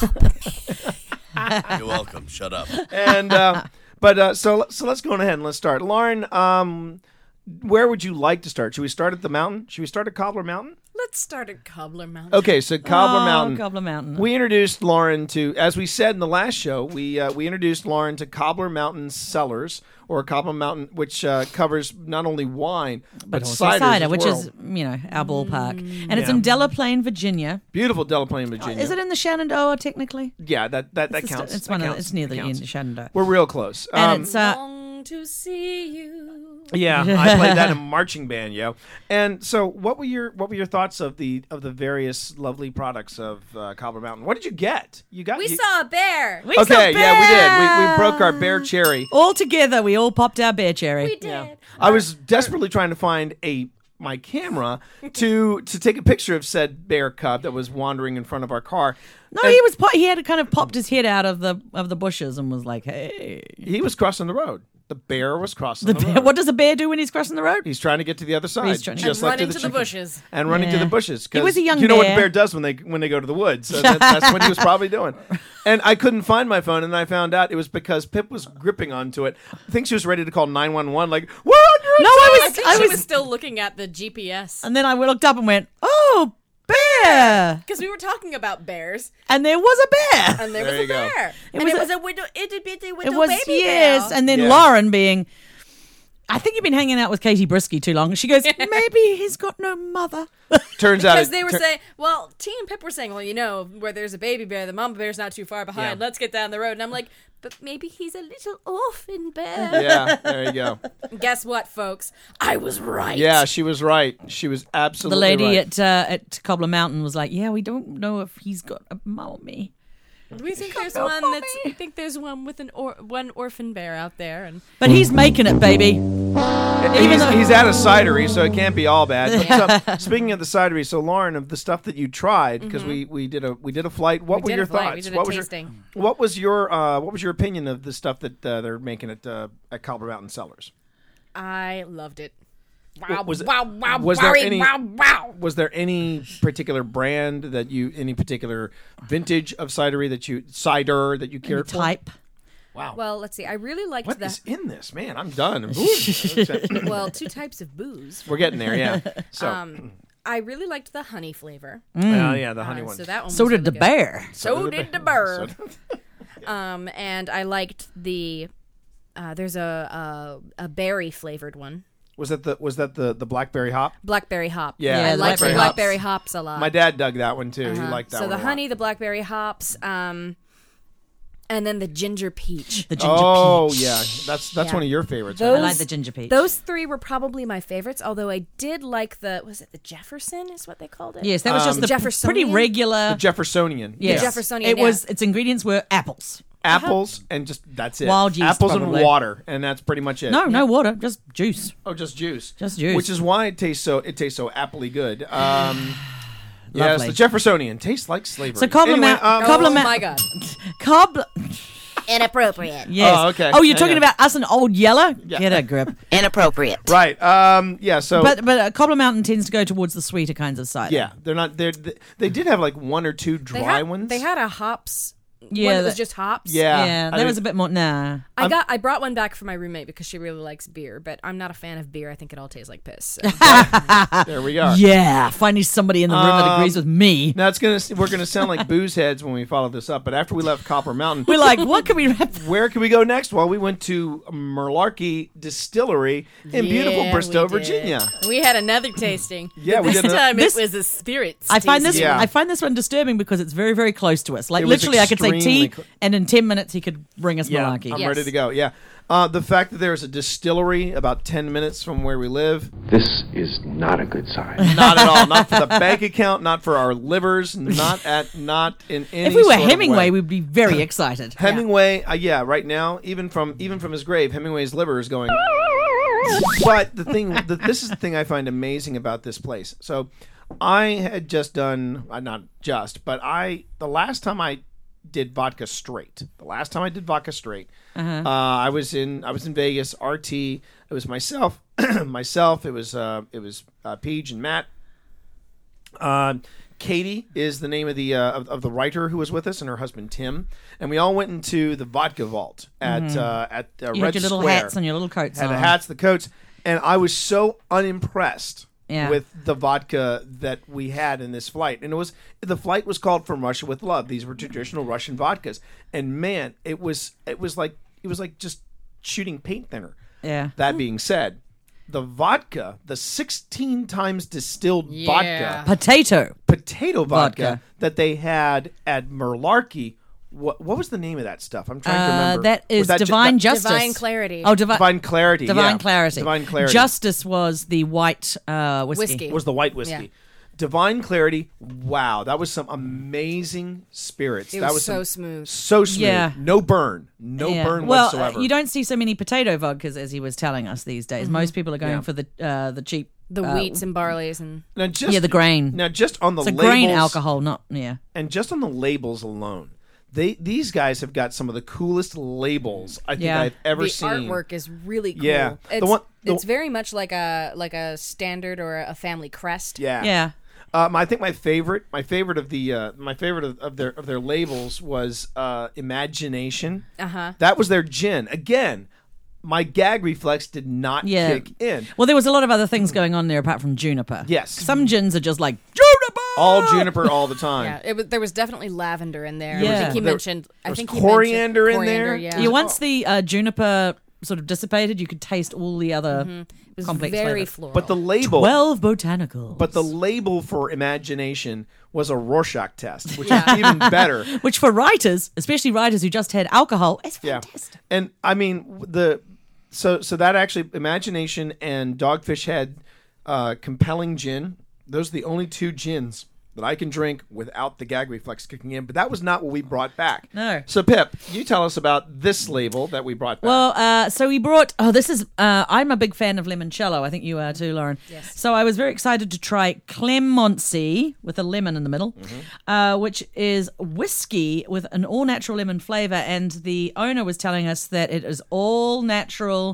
I: you're welcome. Shut up.
B: And so let's go ahead and let's start. Lauren, where would you like to start? Should we start at the mountain? Should we start at Cobbler Mountain?
D: Let's start at Cobbler Mountain.
B: Okay, so Cobbler Mountain.
A: Cobbler Mountain.
B: We introduced Lauren to, as we said in the last show, we introduced Lauren to Cobbler Mountain Cellars, or Cobbler Mountain, which covers not only wine but
A: also
B: ciders
A: cider,
B: as
A: which
B: well.
A: is our ballpark, and it's in Delaplane, Virginia.
B: Beautiful Delaplane, Virginia.
A: Is it in the Shenandoah technically?
B: Yeah, that counts.
A: It's
B: That counts.
A: It's near
B: That
A: the
B: counts.
A: end of Shenandoah.
B: We're real close.
A: And it's
D: Long to see you.
B: Yeah, I played that in marching band, yo. And so, what were your thoughts of the various lovely products of Cobbler Mountain? What did you get?
D: We saw a bear.
A: We saw
B: Okay,
A: bear.
B: yeah, we did. We broke our bear cherry.
A: All together, we all popped our bear cherry.
D: We did.
B: Yeah. I was desperately trying to find my camera to take a picture of said bear cub that was wandering in front of our car.
A: No,
B: And
A: he had kind of popped his head out of the bushes and was like, "Hey."
B: he was crossing the road. The bear was crossing the road.
A: What does a bear do when he's crossing the road?
B: He's trying to get to the other side.
A: He's trying to-
B: just
D: And
B: like
D: run into the
B: chicken.
D: bushes.
B: And running to
A: Yeah.
B: the bushes.
A: He was a young
B: You know what a
A: bear.
B: bear does when they go to the woods. So that's what he was probably doing. And I couldn't find my phone, and I found out it was because Pip was gripping onto it. I think she was ready to call 911, like, we're on your
A: No,
B: side!
D: I think she was still looking at the GPS.
A: And then I looked up and went, "Oh, bear!"
D: Because we were talking about bears,
A: And there was a bear.
D: and there
B: There
D: was
B: you
D: a
B: go.
D: bear.
A: It
D: and
A: was
D: it
A: a-
D: was a itty bitty
A: It
D: little
A: was
D: baby
A: yes,
D: bear.
A: and then
B: Yeah.
A: Lauren being, I think you've been hanging out with Katie Brisky too long. She goes, maybe he's got no mother.
B: Turns out
D: Because they were saying, well, T and Pip were saying, well, you know, where there's a baby bear, the mama bear's not too far behind.
B: Yeah.
D: Let's get down the road. And I'm like, but maybe he's a little orphan bear.
B: Yeah, there you go.
D: Guess what, folks? I was right.
B: Yeah, she was right. She was
A: The
B: absolutely
A: lady
B: right.
A: at Cobbler Mountain was like, yeah, we don't know if he's got a mommy.
D: We think there's one that's. I think there's one with one orphan bear out there, and
A: But he's making it, baby.
B: He's at a cidery, so it can't be all bad. But speaking of the cidery, so Lauren, of the stuff that you tried, because we did a flight. What were your thoughts?
D: We did a tasting.
B: What was your opinion of the stuff that they're making at Cobbler Mountain Cellars?
D: I loved it. Wow!
B: Was
D: wow!
B: Was there any particular brand any particular vintage of cider that you cared for?
A: Type.
B: Wow.
D: Well, let's see. I really liked
B: What
D: the.
B: is in this, man? I'm done.
D: Well, 2 types of booze.
B: We're getting there, yeah. So,
D: I really liked the honey flavor.
B: yeah, the honey one.
D: So that one.
A: So
D: was
A: did
D: really
A: the
D: good.
A: bear.
D: So did the bear. And I liked the. There's a berry flavored one.
B: Was that the blackberry hop?
D: Blackberry hop.
B: Yeah,
D: I
A: the
D: liked the
A: blackberry
D: blackberry hops a lot.
B: My dad dug that one too. He liked that
D: So
B: one.
D: the
B: a lot.
D: honey, the blackberry hops, and then the ginger peach.
A: The ginger
B: Oh
A: peach.
B: yeah, that's
D: Yeah.
B: one of your favorites.
D: Those-
A: I like the ginger peach.
D: Those 3 were probably my favorites, although I did like was it the Jefferson is what they called it?
A: Yes, that was just the pretty
D: Jeffersonian?
A: regular.
B: The Jeffersonian.
A: Yes.
D: The Jeffersonian,
A: It
D: yeah.
A: was. Its ingredients were apples.
B: Apples and just that's it.
A: Wild yeast,
B: Apples
A: probably.
B: and water, and that's pretty much it.
A: No water, just juice.
B: Oh, just juice.
A: Just juice.
B: Which is why it tastes so appley good. Yes,
A: Lovely.
B: the Jeffersonian tastes like slavery.
A: So Cobbler
B: Anyway,
A: Mountain.
D: Oh
A: Cobbler Mountain.
D: my god.
A: Cobbler.
G: Inappropriate.
A: Yes.
B: Oh, okay.
A: Oh, you're
B: Hang
A: talking
B: on.
A: about us and Old Yeller?
B: Yeah.
A: Get a grip.
G: Inappropriate.
B: Right. Yeah. So.
A: But Cobbler Mountain tends to go towards the sweeter kinds of cider.
B: yeah, they're not. They did have like 1 or 2 dry ones.
D: They had a hops.
A: Yeah,
D: one that was
A: that-
D: just hops.
B: Yeah.
A: Yeah,
B: I
A: that was
B: didn't-
A: a bit more. Nah.
D: I brought one back for my roommate because she really likes beer, but I'm not a fan of beer. I think it all tastes like piss. So.
B: There we are.
A: Yeah, finally somebody in the room that agrees with me.
B: Now we're gonna sound like booze heads when we follow this up. But after we left Copper Mountain,
A: We're like, what can we wrap?
B: where can we go next? Well, we went to Merlarky Distillery in beautiful
D: Yeah,
B: Bristow,
D: we did.
B: Virginia.
D: We had another tasting.
B: Yeah, we
D: this
B: did.
D: time
A: This-
D: it was a spirits.
A: I find this.
D: tasting.
B: Yeah.
A: I find this one disturbing because it's very, very close to us. Like
B: It was
A: literally, I could say
B: extremely
A: tea, and in 10 minutes he could bring us
B: Yeah,
A: malarkey.
B: I'm
D: Yes.
B: ready to go. Yeah, the fact that there's a distillery about 10 minutes from where we live,
E: This is not a good sign.
B: not at all. Not for the bank account, not for our livers, not in any.
A: If we were
B: sort of
A: Hemingway,
B: way.
A: we'd be very excited.
B: Hemingway, yeah, right now, even from his grave, Hemingway's liver is going. But this is the thing I find amazing about this place. So, I had just done not just, but the last time I did vodka straight. I was in Vegas. RT. It was myself. It was Peach and Matt. Katie is the name of the writer who was with us, and her husband Tim, and we all went into the vodka vault at
A: You
B: Red
A: had your little
B: Square.
A: hats and your little coats
B: Had
A: on.
B: the hats, the coats, and I was so unimpressed
A: Yeah.
B: with the vodka that we had in this flight. And the flight was called From Russia with Love. These were traditional Russian vodkas, and man, it was like just shooting paint thinner.
A: Yeah.
B: That being said, the vodka, the 16 times distilled
D: Yeah.
A: Potato.
B: potato vodka
A: Vodka.
B: that they had at Merlarky. What was the name of that stuff? I'm trying to remember.
A: That is
B: Was that
A: Divine Justice.
D: Divine Clarity.
A: Oh,
B: Divine Clarity.
A: Divine
B: yeah.
A: Clarity.
B: Divine Clarity.
A: Justice was the white whiskey.
D: Whiskey.
B: was the white whiskey.
D: Yeah.
B: Divine Clarity. Wow, that was some amazing spirits.
D: It
B: that
D: was so
B: some-
D: smooth.
B: So smooth.
A: Yeah.
B: No burn. No
A: Yeah.
B: burn
A: well,
B: whatsoever.
A: you don't see so many potato vodkas as he was telling us these days. Most people are going
B: Yeah.
A: for the cheap.
D: The wheats and barleys and
B: now just,
A: Yeah, the grain.
B: Now just on the
A: It's a
B: labels,
A: grain alcohol, not yeah.
B: and just on the labels alone, these guys have got some of the coolest labels I think
A: Yeah.
B: I've ever
D: the
B: seen.
D: artwork is really cool.
B: Yeah.
D: It's very much like a standard or a family crest.
B: Yeah.
A: Yeah.
B: I think my favorite of their labels was Imagination. That was their gin. Again, my gag reflex did not
A: Yeah.
B: kick in.
A: Well, there was a lot of other things going on there apart from juniper.
B: Yes.
A: Some gins are just like juniper.
B: All juniper all the time.
D: Yeah, there was definitely lavender in there.
A: Yeah.
D: I think he
B: There-
D: mentioned. I
B: was
D: think he
B: coriander
D: mentioned
B: in there.
D: coriander, Yeah.
A: Yeah, once the juniper sort of dissipated, you could taste all the other
D: It was
A: complex
D: very
A: flavors.
D: floral.
B: But the label,
A: 12 botanicals.
B: but the label for imagination was a Rorschach test, which is even better.
A: Which for writers, especially writers who just had alcohol, is fantastic.
B: And I mean so that actually Imagination and Dogfish Head compelling gin. Those are the only two gins that I can drink without the gag reflex kicking in. But that was not what we brought back.
A: No.
B: So Pip, you tell us about this label that we brought back.
A: Well, so we brought. This is. I'm a big fan of limoncello. I think you are too, Lauren.
D: Yes.
A: So I was very excited to try Clemency with a lemon in the middle, which is whiskey with an all-natural lemon flavor. And the owner was telling us that it is all natural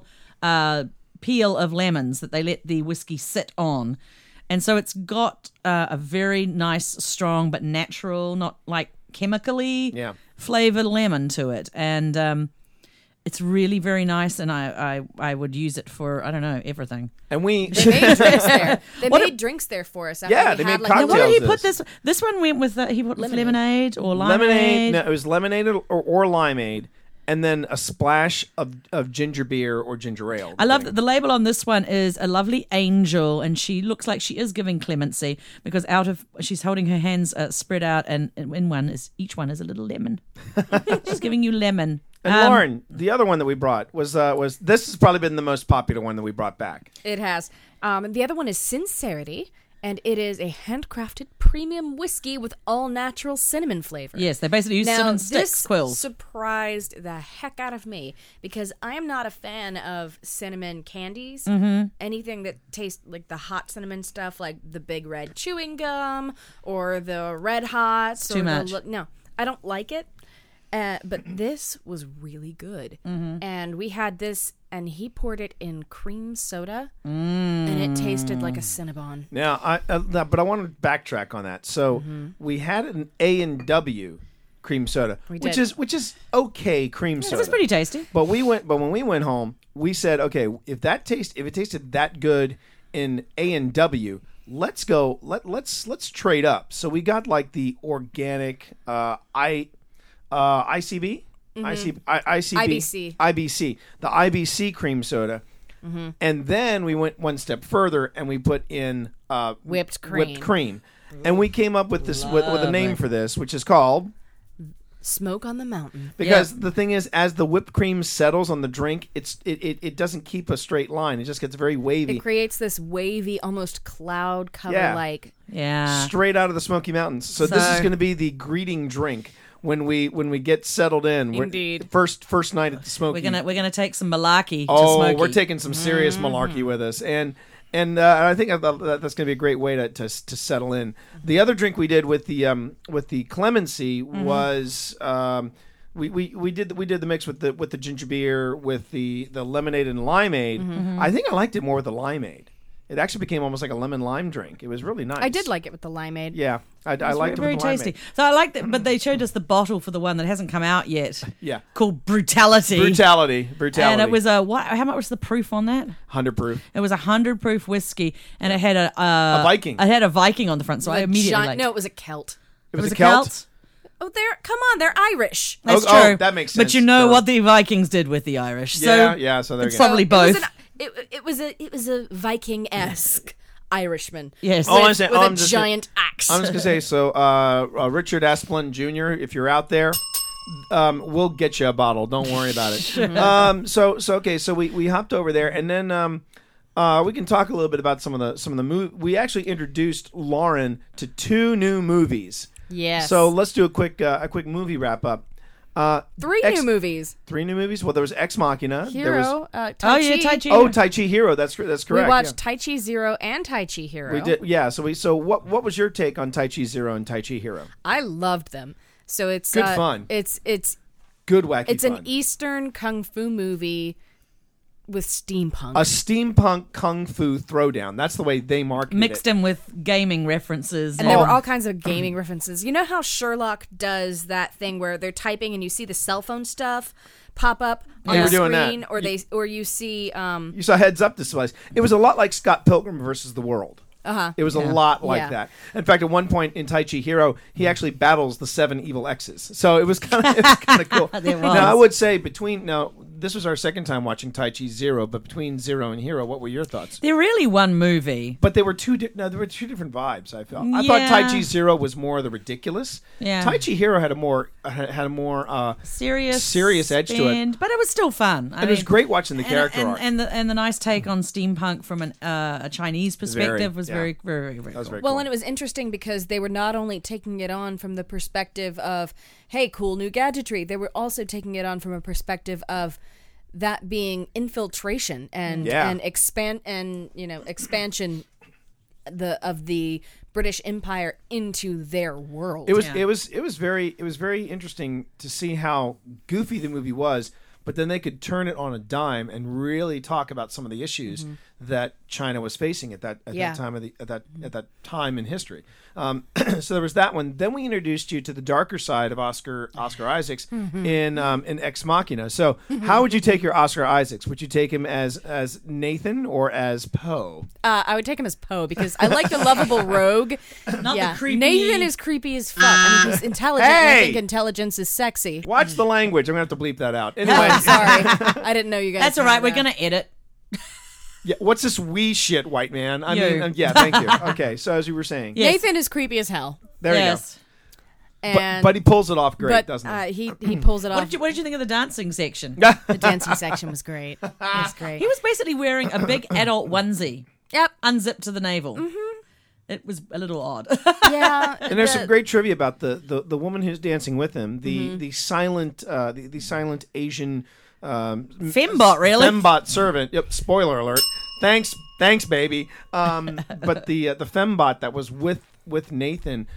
A: peel of lemons that they let the whiskey sit on. And so it's got a very nice, strong, but natural, not like chemically flavored lemon to it. And it's really very nice. And I would use it for, I don't know, everything.
B: and we
D: They made drinks there. They made drinks there for us. After
B: Yeah,
D: we
B: they
D: had,
B: made
D: like,
A: Now, what did he
B: cocktails
A: put this one went with, he put with lemonade or limeade?
B: lemonade. No, it was lemonade or limeade, and then a splash of ginger beer or ginger ale.
A: I love that the label on this one is a lovely angel, and she looks like she is giving clemency because she's holding her hands spread out, and in each one is a little lemon. She's giving you lemon.
B: And Lauren, the other one that we brought was this has probably been the most popular one that we brought back.
D: It has. The other one is Sincerity, and it is a handcrafted premium whiskey with all natural cinnamon flavor.
A: Yes, they basically use
D: Now,
A: cinnamon sticks
D: this
A: quills.
D: surprised the heck out of me because I am not a fan of cinnamon candies. Anything that tastes like the hot cinnamon stuff, like the Big Red chewing gum or the Red Hots.
A: Too much.
D: No, I don't like it. But this was really good. And we had this, and he poured it in cream soda, and it tasted like a Cinnabon.
B: Now, but I want to backtrack on that. So we had an A&W cream soda, which
D: did.
B: is okay cream soda.
A: This is pretty tasty.
B: But when we went home, we said, okay, if it tasted that good in A&W, let's go. Let's trade up. So we got like the organic ICB, IBC, the IBC cream soda, and then we went one step further and we put in
D: Whipped cream.
B: and we came up with this with a name for this, which is called
D: Smoke on the Mountain.
B: because the thing is, as the whipped cream settles on the drink, it doesn't keep a straight line; it just gets very wavy.
D: It creates this wavy, almost cloud cover like.
A: Yeah.
B: Straight out of the Smoky Mountains. So this is going to be the greeting drink when we get settled in.
D: Indeed.
B: First night at the Smoky.
A: We're gonna take some malarkey to
B: Oh,
A: Smoky.
B: we're taking some serious malarkey with us, and I think that's going to be a great way to settle in. The other drink we did with the Clemency was we did the mix with the ginger beer with the lemonade and limeade. I think I liked it more with the limeade. It actually became almost like a lemon lime drink. It was really nice.
D: I did like it with the limeade.
B: Yeah, I liked it
A: very
B: with the
A: tasty.
B: limeade.
A: So I like that, but they showed us the bottle for the one that hasn't come out yet.
B: Yeah.
A: Called Brutality.
B: Brutality.
A: And it was how much was the proof on that?
B: 100 proof.
A: It was 100 proof whiskey, and it had a
B: Viking.
A: It had a Viking on the front, so I immediately liked
D: No, it was a Celt.
B: It was a
A: Celt.
B: Celt.
D: Oh, come on, they're Irish.
A: That's
B: Oh,
A: true.
B: that makes
A: But
B: sense.
A: you know
B: They're-
A: what the Vikings did with the Irish. So
B: Yeah. So they're
A: it's probably
D: It
A: both.
D: was a Viking-esque Irishman.
A: Yes.
B: All I'm
D: With,
B: saying-
D: with
B: all
D: a
B: I'm just-
D: giant axe.
B: I'm just gonna say so. Richard Asplund Jr., if you're out there, we'll get you a bottle. Don't worry about it. So we hopped over there, and then we can talk a little bit about some of the movies. We actually introduced Lauren to 2 new movies.
D: Yes.
B: So let's do a quick movie wrap up.
D: 3 new movies.
B: 3 new movies. Well, there was Ex Machina. There was,
D: Hero. Tai
A: Oh
D: Chi.
A: yeah, Tai Chi.
B: oh, Tai Chi Hero. That's correct.
D: We watched
B: yeah.
D: Tai Chi Zero and Tai Chi Hero.
B: We did. Yeah. So what was your take on Tai Chi Zero and Tai Chi Hero?
D: I loved them. So it's
B: Good fun.
D: It's
B: Good wacky
D: it's
B: fun.
D: an Eastern kung fu movie with steampunk.
B: A steampunk kung fu throwdown. That's the way they marketed
A: Mixed
B: it.
A: in with gaming references.
D: and there were all kinds of gaming references. You know how Sherlock does that thing where they're typing and you see the cell phone stuff pop up on
B: They
D: the
B: were doing
D: screen,
B: that.
D: or you see
B: You saw heads up displays. It was a lot like Scott Pilgrim versus the World. It was a lot like
D: Yeah.
B: that. In fact, at one point in Tai Chi Hero, he actually battles the 7 evil X's. So it was kind of cool.
A: There was.
B: Now, I would say between this was our second time watching Tai Chi Zero, but between Zero and Hero, what were your thoughts?
A: They're really one movie.
B: But they were there were two different vibes. I felt. I thought Tai Chi Zero was more of the ridiculous.
A: Yeah.
B: Tai Chi Hero had a more serious edge to it.
A: But it was still fun.
B: It was great watching the character arc.
A: And the nice take on steampunk from a Chinese perspective was very, very, very,
B: that was
A: cool.
B: very
D: Well,
B: cool.
D: and it was interesting because they were not only taking it on from the perspective of, hey, cool new gadgetry, they were also taking it on from a perspective of that being infiltration and expansion of the British Empire into their world.
B: It was very interesting to see how goofy the movie was, but then they could turn it on a dime and really talk about some of the issues that China was facing at that time in history. So there was that one. Then we introduced you to the darker side of Oscar Isaacs in Ex Machina. So how would you take your Oscar Isaacs? Would you take him as Nathan or as Poe?
D: I would take him as Poe because I like the lovable rogue.
A: Not the creepy.
D: Nathan is creepy as fuck. I mean, he's intelligent. And I think intelligence is sexy.
B: Watch the language. I'm gonna have to bleep that out. Anyway,
D: Oh, sorry, I didn't know you guys.
A: That's all right. We're going to edit.
B: yeah, what's this wee shit, white man? I
A: You.
B: mean, yeah, thank you. Okay, so as you were saying,
A: Yes.
D: Nathan is creepy as hell.
B: there you go.
A: Yes.
D: And
B: But he pulls it off great,
D: but,
B: doesn't he?
D: he pulls it
A: What
D: off.
A: did you think of the dancing section?
D: The dancing section was great. It was great.
A: He was basically wearing a big adult onesie,
D: Yep.
A: unzipped to the navel. It was a little odd.
D: Yeah.
B: And there's some great trivia about the woman who's dancing with him, the silent Asian
A: Fembot, really?
B: fembot servant. Yep, spoiler alert. Thanks, baby. But the fembot that was with Nathan,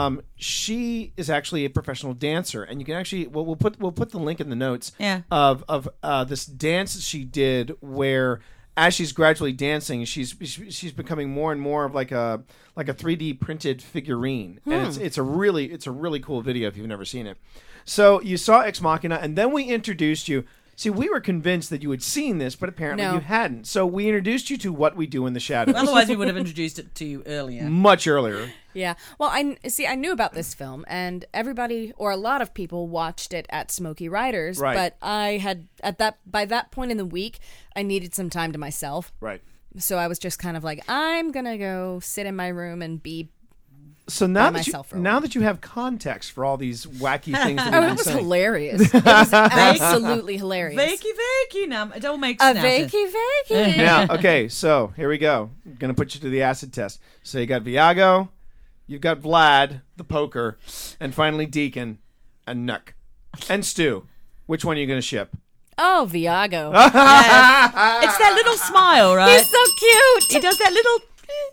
B: she is actually a professional dancer, and you can actually we'll put the link in the notes.
A: Yeah.
B: Of this dance she did where, as she's gradually dancing, she's becoming more and more of like a 3D printed figurine, and it's a really cool video if you've never seen it. So you saw Ex Machina, and then we introduced you. See, we were convinced that you had seen this, but apparently
D: No.
B: you hadn't. So we introduced you to What We Do in the Shadows.
A: Otherwise, we would have introduced it to you earlier.
B: Much earlier.
D: Yeah. Well, I knew about this film, and everybody or a lot of people watched it at Smoky Riders.
B: Right.
D: But I had by that point in the week, I needed some time to myself.
B: Right.
D: So I was just kind of like, I'm gonna go sit in my room and be.
B: So now
D: myself for a
B: that you have context for all these wacky things that
D: Oh,
B: we've
D: it
B: been
D: was
B: saying.
D: hilarious. It was absolutely hilarious.
A: Vakey, it all makes
D: A
A: sense.
D: vakey.
B: Now, okay, so here we go. I'm going to put you to the acid test. So you got Viago, you've got Vlad, the poker, and finally Deacon, and Nuck, and Stu. Which one are you going to ship?
D: Oh, Viago.
A: It's that little smile, right?
D: He's so cute.
A: He does that little.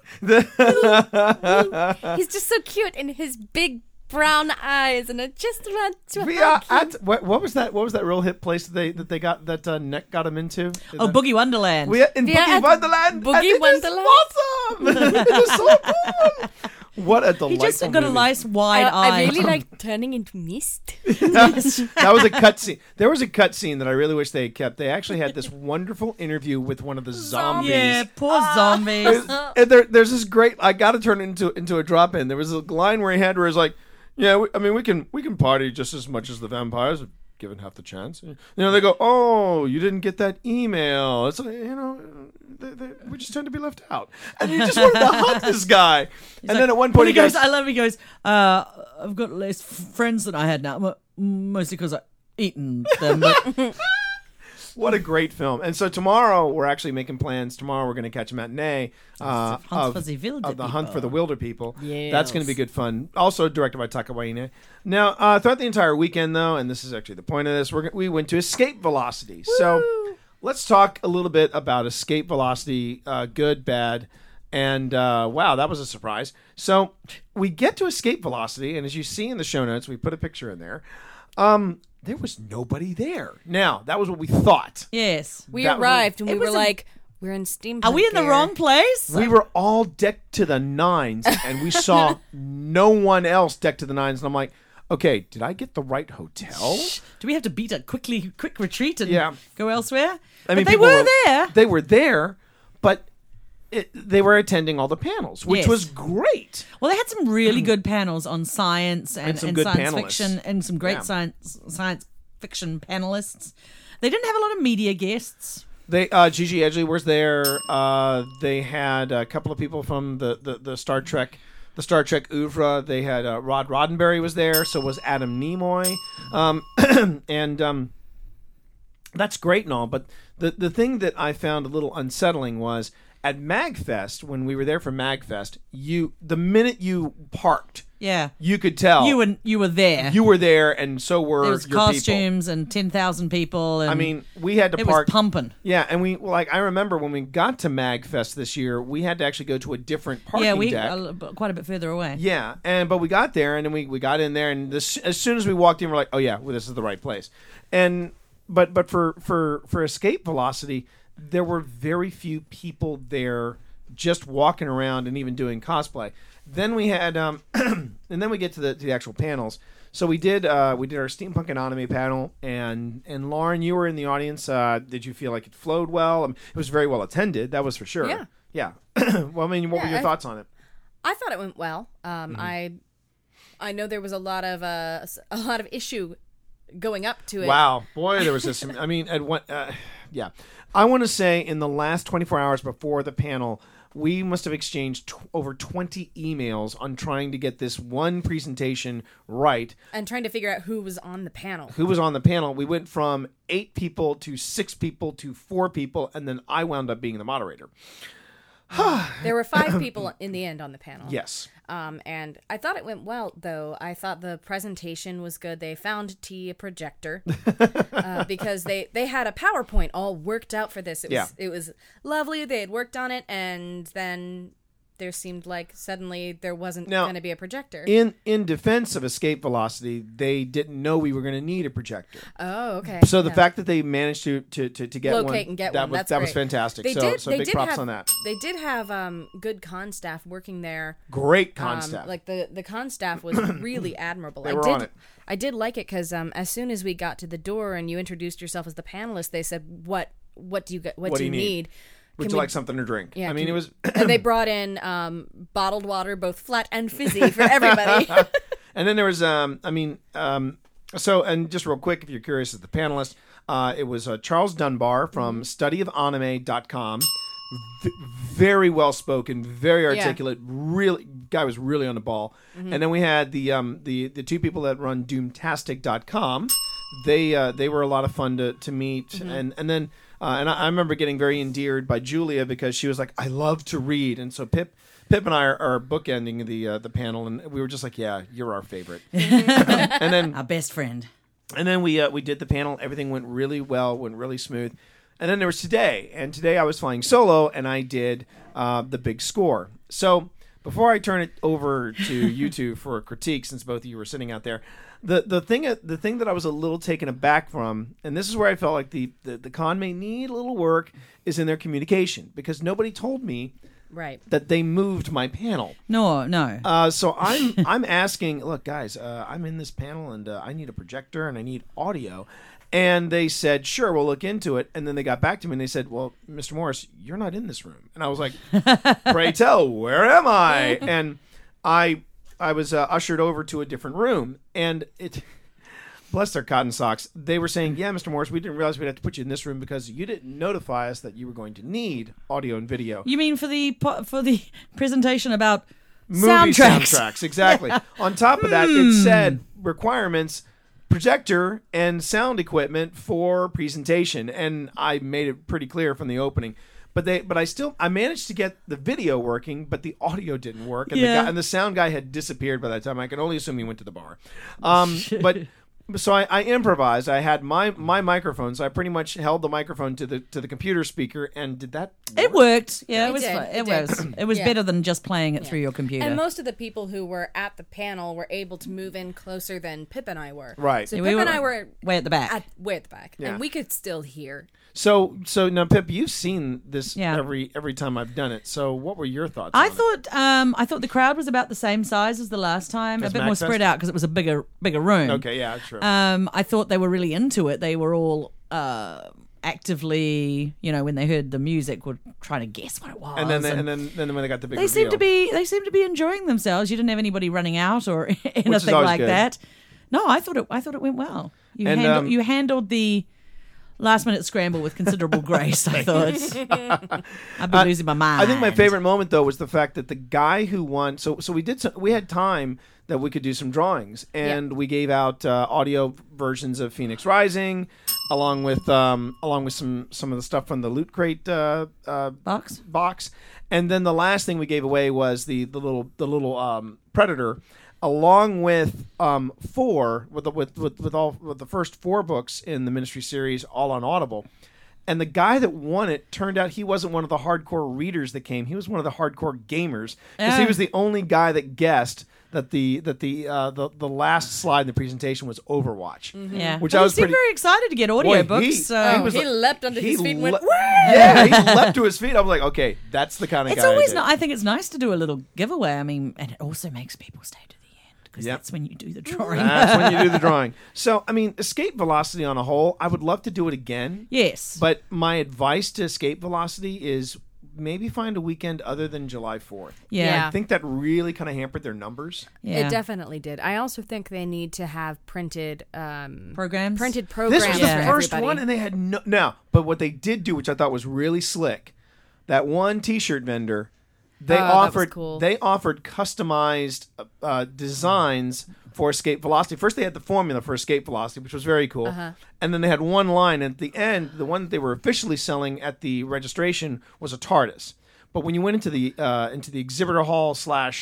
D: He's just so cute in his big brown eyes, and I just want to hug him.
B: What was that? What was that real hit place that they got that Nick got him into?
A: Oh, Boogie Wonderland.
B: We are in
D: Yeah,
B: Boogie Wonderland.
D: Boogie
B: and it is
D: Wonderland.
B: awesome. It is so cool. What a delightful
A: He just got a
B: movie.
A: nice wide eye.
D: I really like turning into mist.
B: That was a cut scene. There was a cut scene that I really wish they had kept. They actually had this wonderful interview with one of the zombies.
A: Yeah, poor zombies.
B: And there's this great. I got to turn it into a drop in. There was a line where he had where he's like, "Yeah, we can party just as much as the vampires, given half the chance." You know, they go, "Oh, you didn't get that email." It's like, we just tend to be left out, and you just wanted to hug this guy. And then at one point
A: he goes, I love. He goes, I've got less friends than I had now, mostly because I've eaten them. But
B: What a great film. And so tomorrow we're actually making plans. Tomorrow we're going to catch a matinee
A: Hunt
B: of
A: for the Wilder
B: the Hunt for the Wilder People.
A: Yes.
B: That's going to be good fun. Also directed by Taka Waititi. Now, throughout the entire weekend, though, and this is actually the point of this, we went to Escape Velocity. So let's talk a little bit about Escape Velocity, good, bad, and wow, that was a surprise. So we get to Escape Velocity, and as you see in the show notes, we put a picture in there. There was nobody there. Now, that was what we thought.
A: yes.
D: We
B: That was-
D: arrived and we
A: It
D: were
A: was
D: like, we're in steampunk.
A: Are we in the
D: gear.
A: wrong place?
B: We were all decked to the nines, and we saw no one else decked to the nines. And I'm like, okay, did I get the right hotel?
A: Do we have to beat a quick retreat and
B: Yeah.
A: go elsewhere?
B: I mean,
A: but they
B: people
A: were there.
B: They were there, but they were attending all the panels, which
A: Yes.
B: was great.
A: Well, they had some really good panels on science and
B: some good
A: science
B: panelists.
A: fiction and some great
B: Yeah.
A: science fiction panelists. They didn't have a lot of media guests.
B: They Gigi Edgley was there. They had a couple of people from the Star Trek. The Star Trek oeuvre. They had Rod Roddenberry was there. So was Adam Nimoy. And that's great and all. But the thing that I found a little unsettling was at MagFest, when we were there for MagFest, the minute you parked, you could tell
A: you were there.
B: You were there, and so were
A: there was
B: your
A: costumes
B: people.
A: and 10,000 people. And
B: I mean, we had to
A: it
B: park.
A: was pumping.
B: Yeah, and I remember when we got to MagFest this year, we had to actually go to a different parking deck.
A: Quite a bit further away.
B: Yeah, but we got there, and then we got in there, and as soon as we walked in, we're like, oh yeah, well, this is the right place. And but for Escape Velocity, there were very few people there just walking around and even doing cosplay. Then we had and then we get to the actual panels. So we did our steampunk and anime panel, and Lauren, you were in the audience. Did you feel like it flowed well? It was very well attended, that was for sure. Yeah. Well, I mean, what were your thoughts on it?
D: I thought it went well. I know there was a lot of issue going up to it.
B: Wow, boy, there was this. I mean, at one, yeah. I want to say in the last 24 hours before the panel, we must have exchanged over 20 emails on trying to get this one presentation right.
D: And trying to figure out who was on the panel.
B: We went from 8 people to 6 people to 4 people, and then I wound up being the moderator.
D: There were 5 people in the end on the panel.
B: Yes.
D: And I thought it went well, though. I thought the presentation was good. They found T a projector because they had a PowerPoint all worked out for this. It was lovely. They had worked on it, and then there seemed like suddenly there wasn't going to be a projector.
B: In defense of Escape Velocity, they didn't know we were going to need a projector.
D: Oh, okay.
B: So the fact that they managed to get
D: locate
B: one,
D: and get
B: that
D: one,
B: was
D: that's
B: fantastic.
D: They
B: so big props on that.
D: They did have good con staff working there.
B: Great con staff.
D: Like the con staff was really admirable.
B: They were on it.
D: I did like it because as soon as we got to the door and you introduced yourself as the panelist, they said, "What do you need?"
B: Would you like something to drink?
D: Yeah,
B: I mean, it was.
D: And they brought in bottled water, both flat and fizzy, for everybody.
B: And then there was, so, and just real quick, if you're curious as the panelist, it was Charles Dunbar from studyofanime.com. Very well spoken, very articulate. Really, guy was really on the ball. And then we had the 2 people that run Doomtastic.com. They were a lot of fun to meet, and then. And I remember getting very endeared by Julia because she was like, "I love to read," and so Pip and I are bookending the panel, and we were just like, "Yeah, you're our favorite," and then
A: our best friend.
B: And then we did the panel. Everything went really well, went really smooth. And then there was today, and today I was flying solo, and I did the big score. So before I turn it over to you two for a critique, since both of you were sitting out there. The thing that I was a little taken aback from, and this is where I felt like the con may need a little work, is in their communication, because nobody told me that they moved my panel.
A: No.
B: So I'm asking, look, guys, I'm in this panel and I need a projector and I need audio, and they said, sure, we'll look into it. And then they got back to me and they said, well, Mr. Morris, you're not in this room. And I was like, pray tell, where am I? And I was ushered over to a different room, and bless their cotton socks, they were saying, yeah, Mr. Morris, we didn't realize we'd have to put you in this room because you didn't notify us that you were going to need audio and video.
A: You mean for the presentation about
B: movie
A: soundtracks?
B: Exactly. On top of that, it said requirements, projector and sound equipment for presentation, and I made it pretty clear from the opening. But I managed to get the video working, but the audio didn't work, and the sound guy had disappeared by that time. I can only assume he went to the bar. So I improvised. I had my microphone, so I pretty much held the microphone to the computer speaker, and did that work?
A: It worked. Yeah,
D: it was
A: fun. It was better than just playing it through your computer.
D: And most of the people who were at the panel were able to move in closer than Pip and I were.
B: Right.
D: So Pip and I were
A: way at the back.
B: Yeah.
D: And we could still hear.
B: So now, Pip, you've seen this every time I've done it. So what were your thoughts?
A: I thought the crowd was about the same size as the last time, a bit more spread out because it was a bigger room.
B: Okay, yeah, true.
A: I thought they were really into it. They were all actively, when they heard the music, were trying to guess what it was.
B: And then when they got the big
A: they
B: reveal.
A: seemed to be enjoying themselves. You didn't have anybody running out or anything
B: always
A: like
B: good.
A: that. No, I thought it went well. You
B: And,
A: handled the last minute scramble with considerable grace. I thought I'd be losing my mind.
B: I think my favorite moment though was the fact that the guy who won. So we had time that we could do some drawings, and we gave out audio versions of Phoenix Rising, along with some of the stuff from the Loot Crate box, and then the last thing we gave away was the little Predator, along with with the first 4 books in the Ministry series, all on Audible. And the guy that won it turned out he wasn't one of the hardcore readers that came. He was one of the hardcore gamers, because he was the only guy that guessed that the last slide in the presentation was Overwatch.
A: Yeah,
B: which
A: but
B: I was
A: he seemed
B: pretty
A: very excited to get audiobooks.
D: He leapt under his feet and went,
B: yeah, he leapt to his feet. I was like, okay, that's the kind of
A: It's
B: guy.
A: always I think it's nice to do a little giveaway. I mean, and it also makes people stay to the end, because that's when you do the drawing.
B: That's when you do the drawing. So, I mean, Escape Velocity on a whole, I would love to do it again.
A: Yes.
B: But my advice to Escape Velocity is maybe find a weekend other than July 4th.
A: Yeah.
B: I think that really kind of hampered their numbers.
A: Yeah.
D: It definitely did. I also think they need to have printed
A: programs.
D: Printed programs.
B: This was the
D: for
B: first
D: everybody.
B: one, and they had but what they did do, which I thought was really slick, that one T-shirt vendor, they offered customized designs for Escape Velocity. First, they had the formula for Escape Velocity, which was very cool, and then they had one line. And at the end, the one that they were officially selling at the registration was a TARDIS. But when you went into the exhibitor hall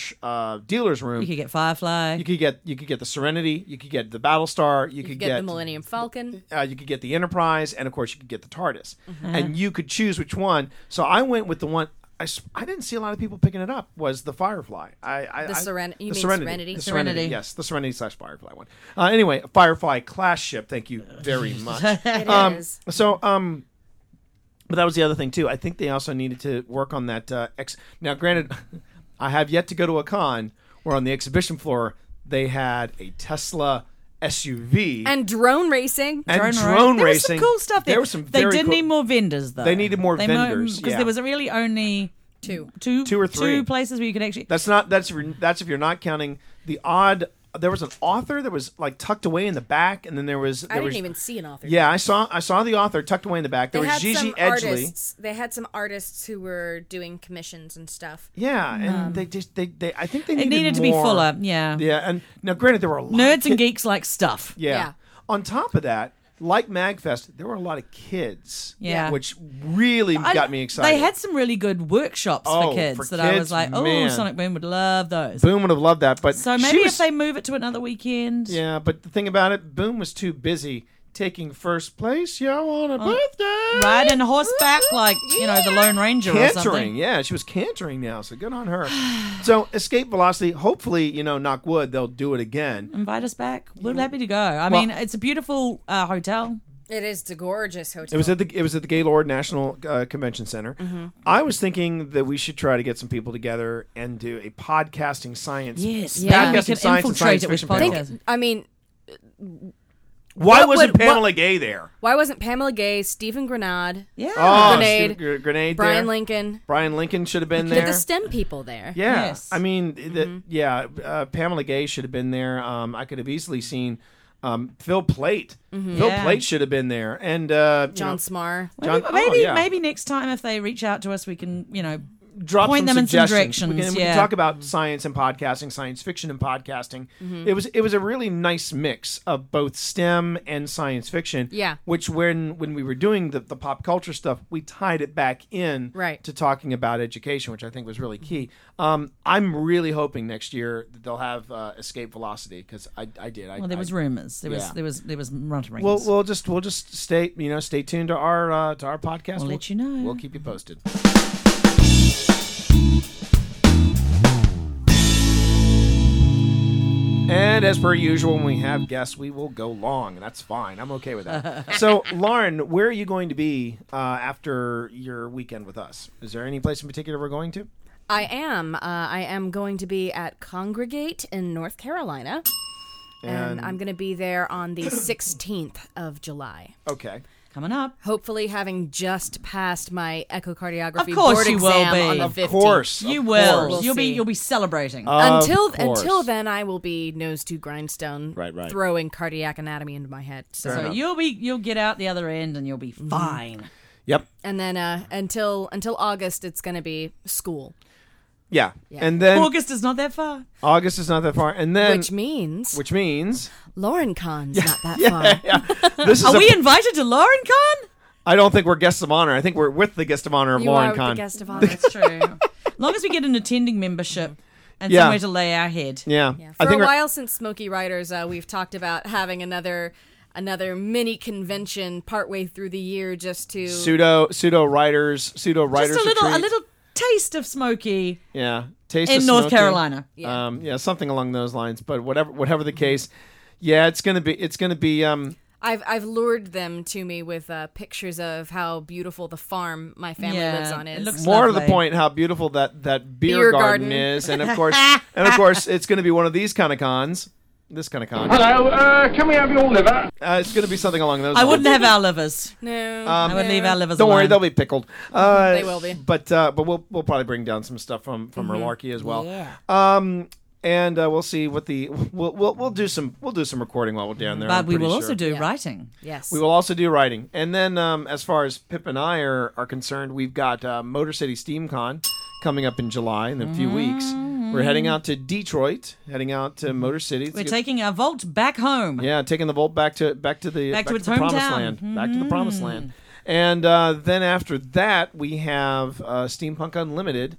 B: / dealer's room,
A: You could get Firefly.
B: You could get the Serenity. You could get the Battlestar. You could
D: get the Millennium Falcon.
B: You could get the Enterprise, and of course, you could get the TARDIS. And you could choose which one. So I went with the one. I didn't see a lot of people picking it up. Was the Firefly?
D: Serenity?
B: The Serenity. Yes, the Serenity / Firefly one. Anyway, Firefly class ship. Thank you very much.
D: It is.
B: So, but that was the other thing too. I think they also needed to work on that. Now, granted, I have yet to go to a con where on the exhibition floor they had a Tesla SUV
D: And drone racing.
B: and drone
A: There was
B: racing.
A: some cool stuff there.
B: There was some.
A: They
B: very
A: did
B: cool-
A: need more vendors, though.
B: They needed more vendors,
A: because
B: yeah.
A: there was really only
D: Two
B: or three.
A: 2 places where you could actually.
B: That's if you're not counting the odd. There was an author that was like tucked away in the back, and then there was.
D: I didn't even see an author.
B: Yeah, I saw the author tucked away in the back. There was Gigi Edgley.
D: Artists. They had some artists who were doing commissions and stuff.
B: Yeah, and they I think they
A: It needed to be
B: more.
A: fuller. Yeah.
B: Yeah, and now granted there were a lot
A: Nerds
B: of
A: and geeks like stuff.
B: Yeah. On top of that, like MagFest, there were a lot of kids.
A: Yeah.
B: Which really got me excited.
A: They had some really good workshops
B: Oh,
A: for kids
B: for
A: that I
B: kids,
A: was like,
B: man.
A: Sonic Boom would love those.
B: Boom would have loved that, but
A: So
B: she
A: maybe
B: was-
A: if they move it to another weekend.
B: Yeah, but the thing about it, Boom was too busy taking first place, on a birthday.
A: Riding horseback like, the Lone Ranger or
B: Cantering,
A: something.
B: yeah, she was cantering now, so good on her. So Escape Velocity, hopefully, knock wood, they'll do it again.
A: Invite us back. We're happy to go. I mean, it's a beautiful hotel.
D: It is a gorgeous hotel.
B: It was at the Gaylord National Convention Center.
A: Mm-hmm.
B: I was thinking that we should try to get some people together and do a podcasting science.
A: Yes.
D: Yeah.
A: We
B: Podcasting
A: could
B: science and
A: infiltrate
B: science
A: it with
B: fiction panel.
A: podcasting.
D: I mean,
B: Why
D: What
B: wasn't
D: would-
B: Pamela Gay there?
D: why wasn't Pamela Gay, Stephen Grenade,
A: Yeah.
B: Oh,
D: Grenade,
B: Grenade
D: Brian
B: there.
D: Lincoln?
B: Brian Lincoln should have been
D: Get
B: there.
D: the STEM people there.
B: Yeah,
A: Yes.
B: I mean, Pamela Gay should have been there. I could have easily seen Phil Plait. Phil
A: Yeah.
B: Plait should have been there, and
D: John Smar.
A: Maybe next time if they reach out to us, we can,
B: drop
A: point
B: some
A: them in some
B: suggestions.
A: directions.
B: We can talk about science and podcasting, science fiction and podcasting. It was a really nice mix of both STEM and science fiction.
D: Yeah.
B: Which when we were doing the pop culture stuff, we tied it back in
D: Right.
B: to talking about education, which I think was really key. I'm really hoping next year that they'll have Escape Velocity, because I did.
A: Well, there was rumors. There
B: yeah.
A: was mutterings.
B: We'll just stay tuned to our podcast.
A: We'll let you know.
B: We'll keep you posted. And as per usual, when we have guests, we will go long, and that's fine. I'm okay with that. So, Lauren, where are you going to be after your weekend with us? Is there any place in particular we're going to?
D: I am going to be at Congregate in North Carolina. And I'm going to be there on the 16th of July.
B: Okay.
A: Coming up.
D: Hopefully having just passed my echocardiography
A: Of course
D: board
A: you will
D: exam
A: be.
D: on the
B: Of
D: 15th.
B: course.
A: You
B: of
A: will.
B: course.
A: You'll be celebrating.
D: Until
B: Of course.
D: then, I will be nose to grindstone,
I: Right.
D: throwing cardiac anatomy into my head.
A: so you'll get out the other end and you'll be fine.
B: Yep.
D: And then until August, it's going to be school,
B: Yeah.
D: Yeah.
B: And then
A: August is not that far.
B: August is not that far. And then
D: which means
B: Lauren
D: Con's not that far.
B: Yeah. This is
A: Are we invited to Lauren Con?
B: I don't think we're guests of honor. I think we're with the guest of honor of
D: You
B: Lauren
D: are
B: Con.
D: the guest of honor.
A: That's true. As long as we get an attending membership and
B: Yeah.
A: somewhere to lay our head.
B: Yeah.
D: Yeah.
B: I
D: For
B: think
D: a
B: we're-
D: while since Smoky Riders, we've talked about having another mini convention partway through the year just to
B: pseudo writers
A: Just a
B: retreat.
A: little taste of Smoky
B: Yeah. Taste
A: in
B: of
A: North
B: Smoky.
A: Carolina.
D: Yeah.
B: Something along those lines. But whatever the case, yeah, it's gonna be.
D: I've lured them to me with pictures of how beautiful the farm my family
A: Yeah,
D: lives on
A: it
D: is.
A: looks
B: More to
A: lovely.
B: the point, how beautiful that beer
D: Beer
B: garden
D: garden.
B: is, and of course, it's going to be one of these kind of cons. This kind of con.
E: Hello, can we have your liver?
B: It's going to be something along those
A: I
B: lines.
A: wouldn't have our livers.
D: No,
A: I would leave our livers
B: Don't worry,
A: alone.
B: they'll be pickled.
D: They will be.
B: But we'll probably bring down some stuff from Merlarky as well.
G: Yeah.
B: And we'll see what we'll do some recording while we're down there.
A: But
B: I'm
A: we will
B: pretty
A: also
B: sure.
A: do
D: Yeah.
A: writing.
D: Yes.
B: We will also do writing. And then as far as Pip and I are concerned, we've got Motor City SteamCon coming up in July in a few weeks. We're heading out to Detroit, heading out to Motor City.
A: We're taking our vault back home.
B: Yeah, taking the Volt back to the
A: its
B: the promised
A: hometown.
B: land. Back to the promised land. And then after that, we have Steampunk Unlimited.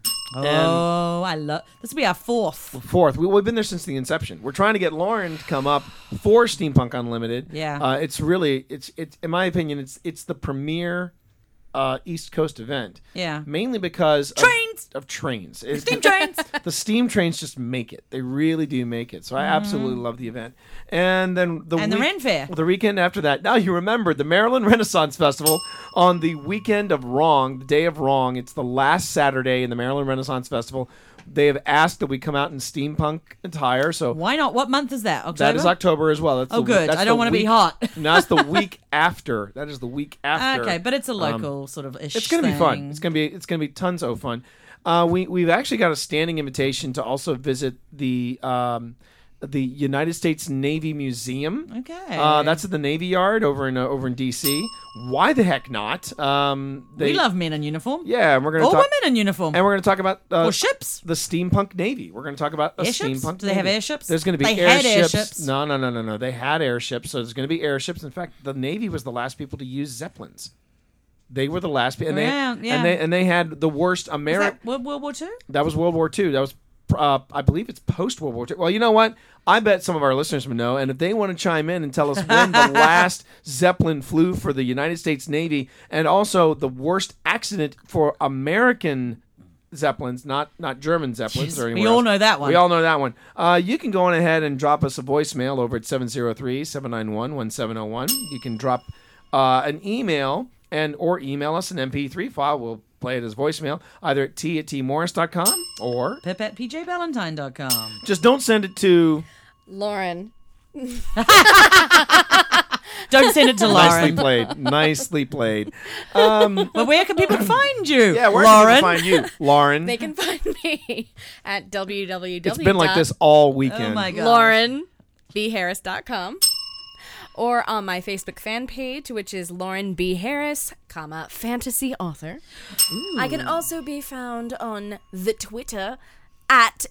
A: Oh, I love this. Will be our fourth.
B: We've been there since the inception. We're trying to get Lauren to come up for Steampunk Unlimited.
A: Yeah.
B: It's really it's in my opinion it's the premier East Coast event.
A: Yeah.
B: Mainly because of trains.
A: Steam trains.
B: The steam trains just make it. They really do make it. So I absolutely love the event. And then the
A: Ren Fair.
B: The weekend after that. Now you remember the Maryland Renaissance Festival on the weekend of Wrong, the day of Wrong. It's the last Saturday in the Maryland Renaissance Festival. They have asked that we come out in steampunk attire. So
A: Why not? What month is that? October?
B: that is October as well. That's
A: Oh, good. I don't want to be hot.
B: No, that's the week after. That is the week after.
A: Okay, but it's a local sort of ish.
B: It's gonna be fun. It's gonna be tons of fun. We've actually got a standing invitation to also visit the United States Navy Museum.
A: Okay.
B: That's at the Navy Yard over in DC. Why the heck not?
A: We love men in uniform.
B: Yeah, and we're gonna
A: Or
B: talk,
A: women in uniform.
B: and we're gonna talk about
A: Or ships.
B: the steampunk Navy. We're gonna talk about a
A: Airships?
B: steampunk.
A: Do they have
B: Navy.
A: airships?
B: There's gonna be
A: They had
B: airships.
A: airships.
B: No. They had airships, so there's gonna be airships. In fact, the Navy was the last people to use Zeppelins. They were the last people,
A: Yeah.
B: and they had the worst
A: Is
B: American.
A: that World War II?
B: That was World War II. That was, I believe it's post World War II. Well, you know what? I bet some of our listeners would know. And if they want to chime in and tell us when the last Zeppelin flew for the United States Navy, and also the worst accident for American Zeppelins, not German Zeppelins. Or
A: we
B: anywhere
A: all
B: else.
A: know that one.
B: We all know that one. You can go on ahead and drop us a voicemail over at 703-791-1701. You can drop an email or email us an MP3 file. We'll play it as voicemail, either at t@tmorris.com or
A: Pip at pjvalentine.com.
B: just don't send it to
D: Lauren.
A: Don't send it to
B: Nicely
A: Lauren.
B: played. Nicely played.
A: But where can people find you?
B: Yeah, where
A: Lauren?
B: can people find you, Lauren?
D: They can find me at www.
B: It's been like this all weekend.
A: Oh my god.
D: LaurenBHarris.com, or on my Facebook fan page, which is Lauren B. Harris, fantasy author. I can also be found on the Twitter at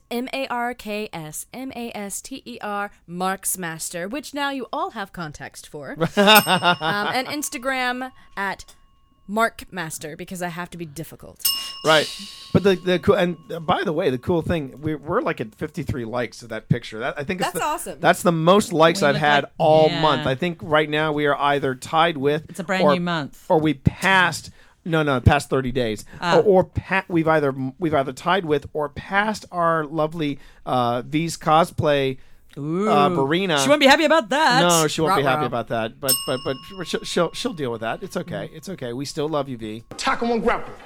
D: MARKSMASTER Marksmaster, which now you all have context for, and Instagram at Markmaster, because I have to be difficult.
B: Right. But the cool, and by the way, the cool thing, we're like at 53 likes of that picture. That I think
D: That's awesome.
B: That's the most likes
A: We
B: I've
A: look
B: had
A: like-
B: all
A: yeah.
B: month. I think right now we are either tied with
A: It's a brand new month.
B: or we passed. No, past 30 days, we've either tied with or passed our lovely V's cosplay. Verena.
A: She won't be happy about that.
B: No, she won't be happy
D: Ruh-roh.
B: about that. But she'll deal with that. It's okay. It's okay. We still love you, V.
E: Tackle and grapple.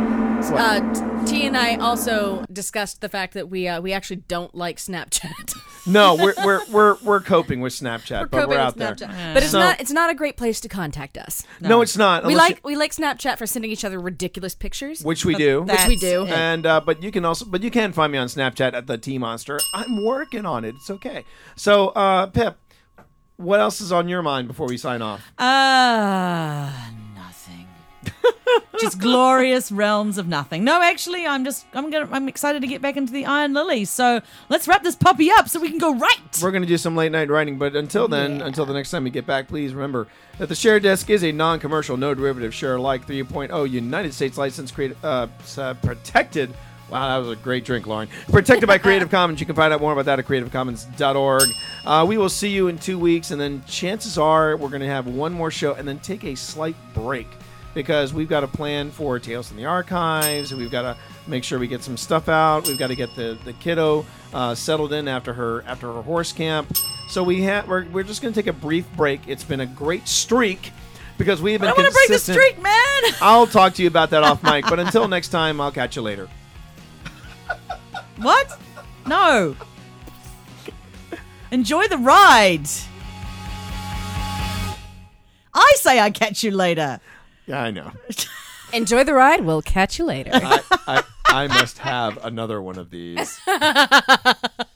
D: T and I also discussed the fact that we actually don't like Snapchat.
B: No, we're coping with Snapchat, but we're out there.
D: But it's not a great place to contact us.
B: No, it's not.
D: We like Snapchat for sending each other ridiculous pictures,
B: which we do. And but you can find me on Snapchat at the T Monster. I'm working on it. It's okay. So, Pip, what else is on your mind before we sign off?
A: Nothing. Just glorious realms of nothing. No, actually, I'm excited to get back into the Iron Lily. So let's wrap this puppy up so we can go right.
B: We're going to do some late night writing, but until then, until the next time we get back, please remember that the Share Desk is a non-commercial, no derivative share alike 3.0 United States license protected. Wow, that was a great drink, Lauren. Protected by Creative Commons. You can find out more about that at creativecommons.org. We will see you in 2 weeks, and then chances are we're going to have one more show and then take a slight break because we've got a plan for Tales from the Archives, and we've got to make sure we get some stuff out. We've got to get the kiddo settled in after her horse camp. So we're just going to take a brief break. It's been a great streak. Because we have been consistent.
A: I want to break the streak, man.
B: I'll talk to you about that off mic. But until next time, I'll catch you later.
A: What? No. Enjoy the ride. I say I catch you later.
B: Yeah, I know.
D: Enjoy the ride. We'll catch you later.
B: I must have another one of these.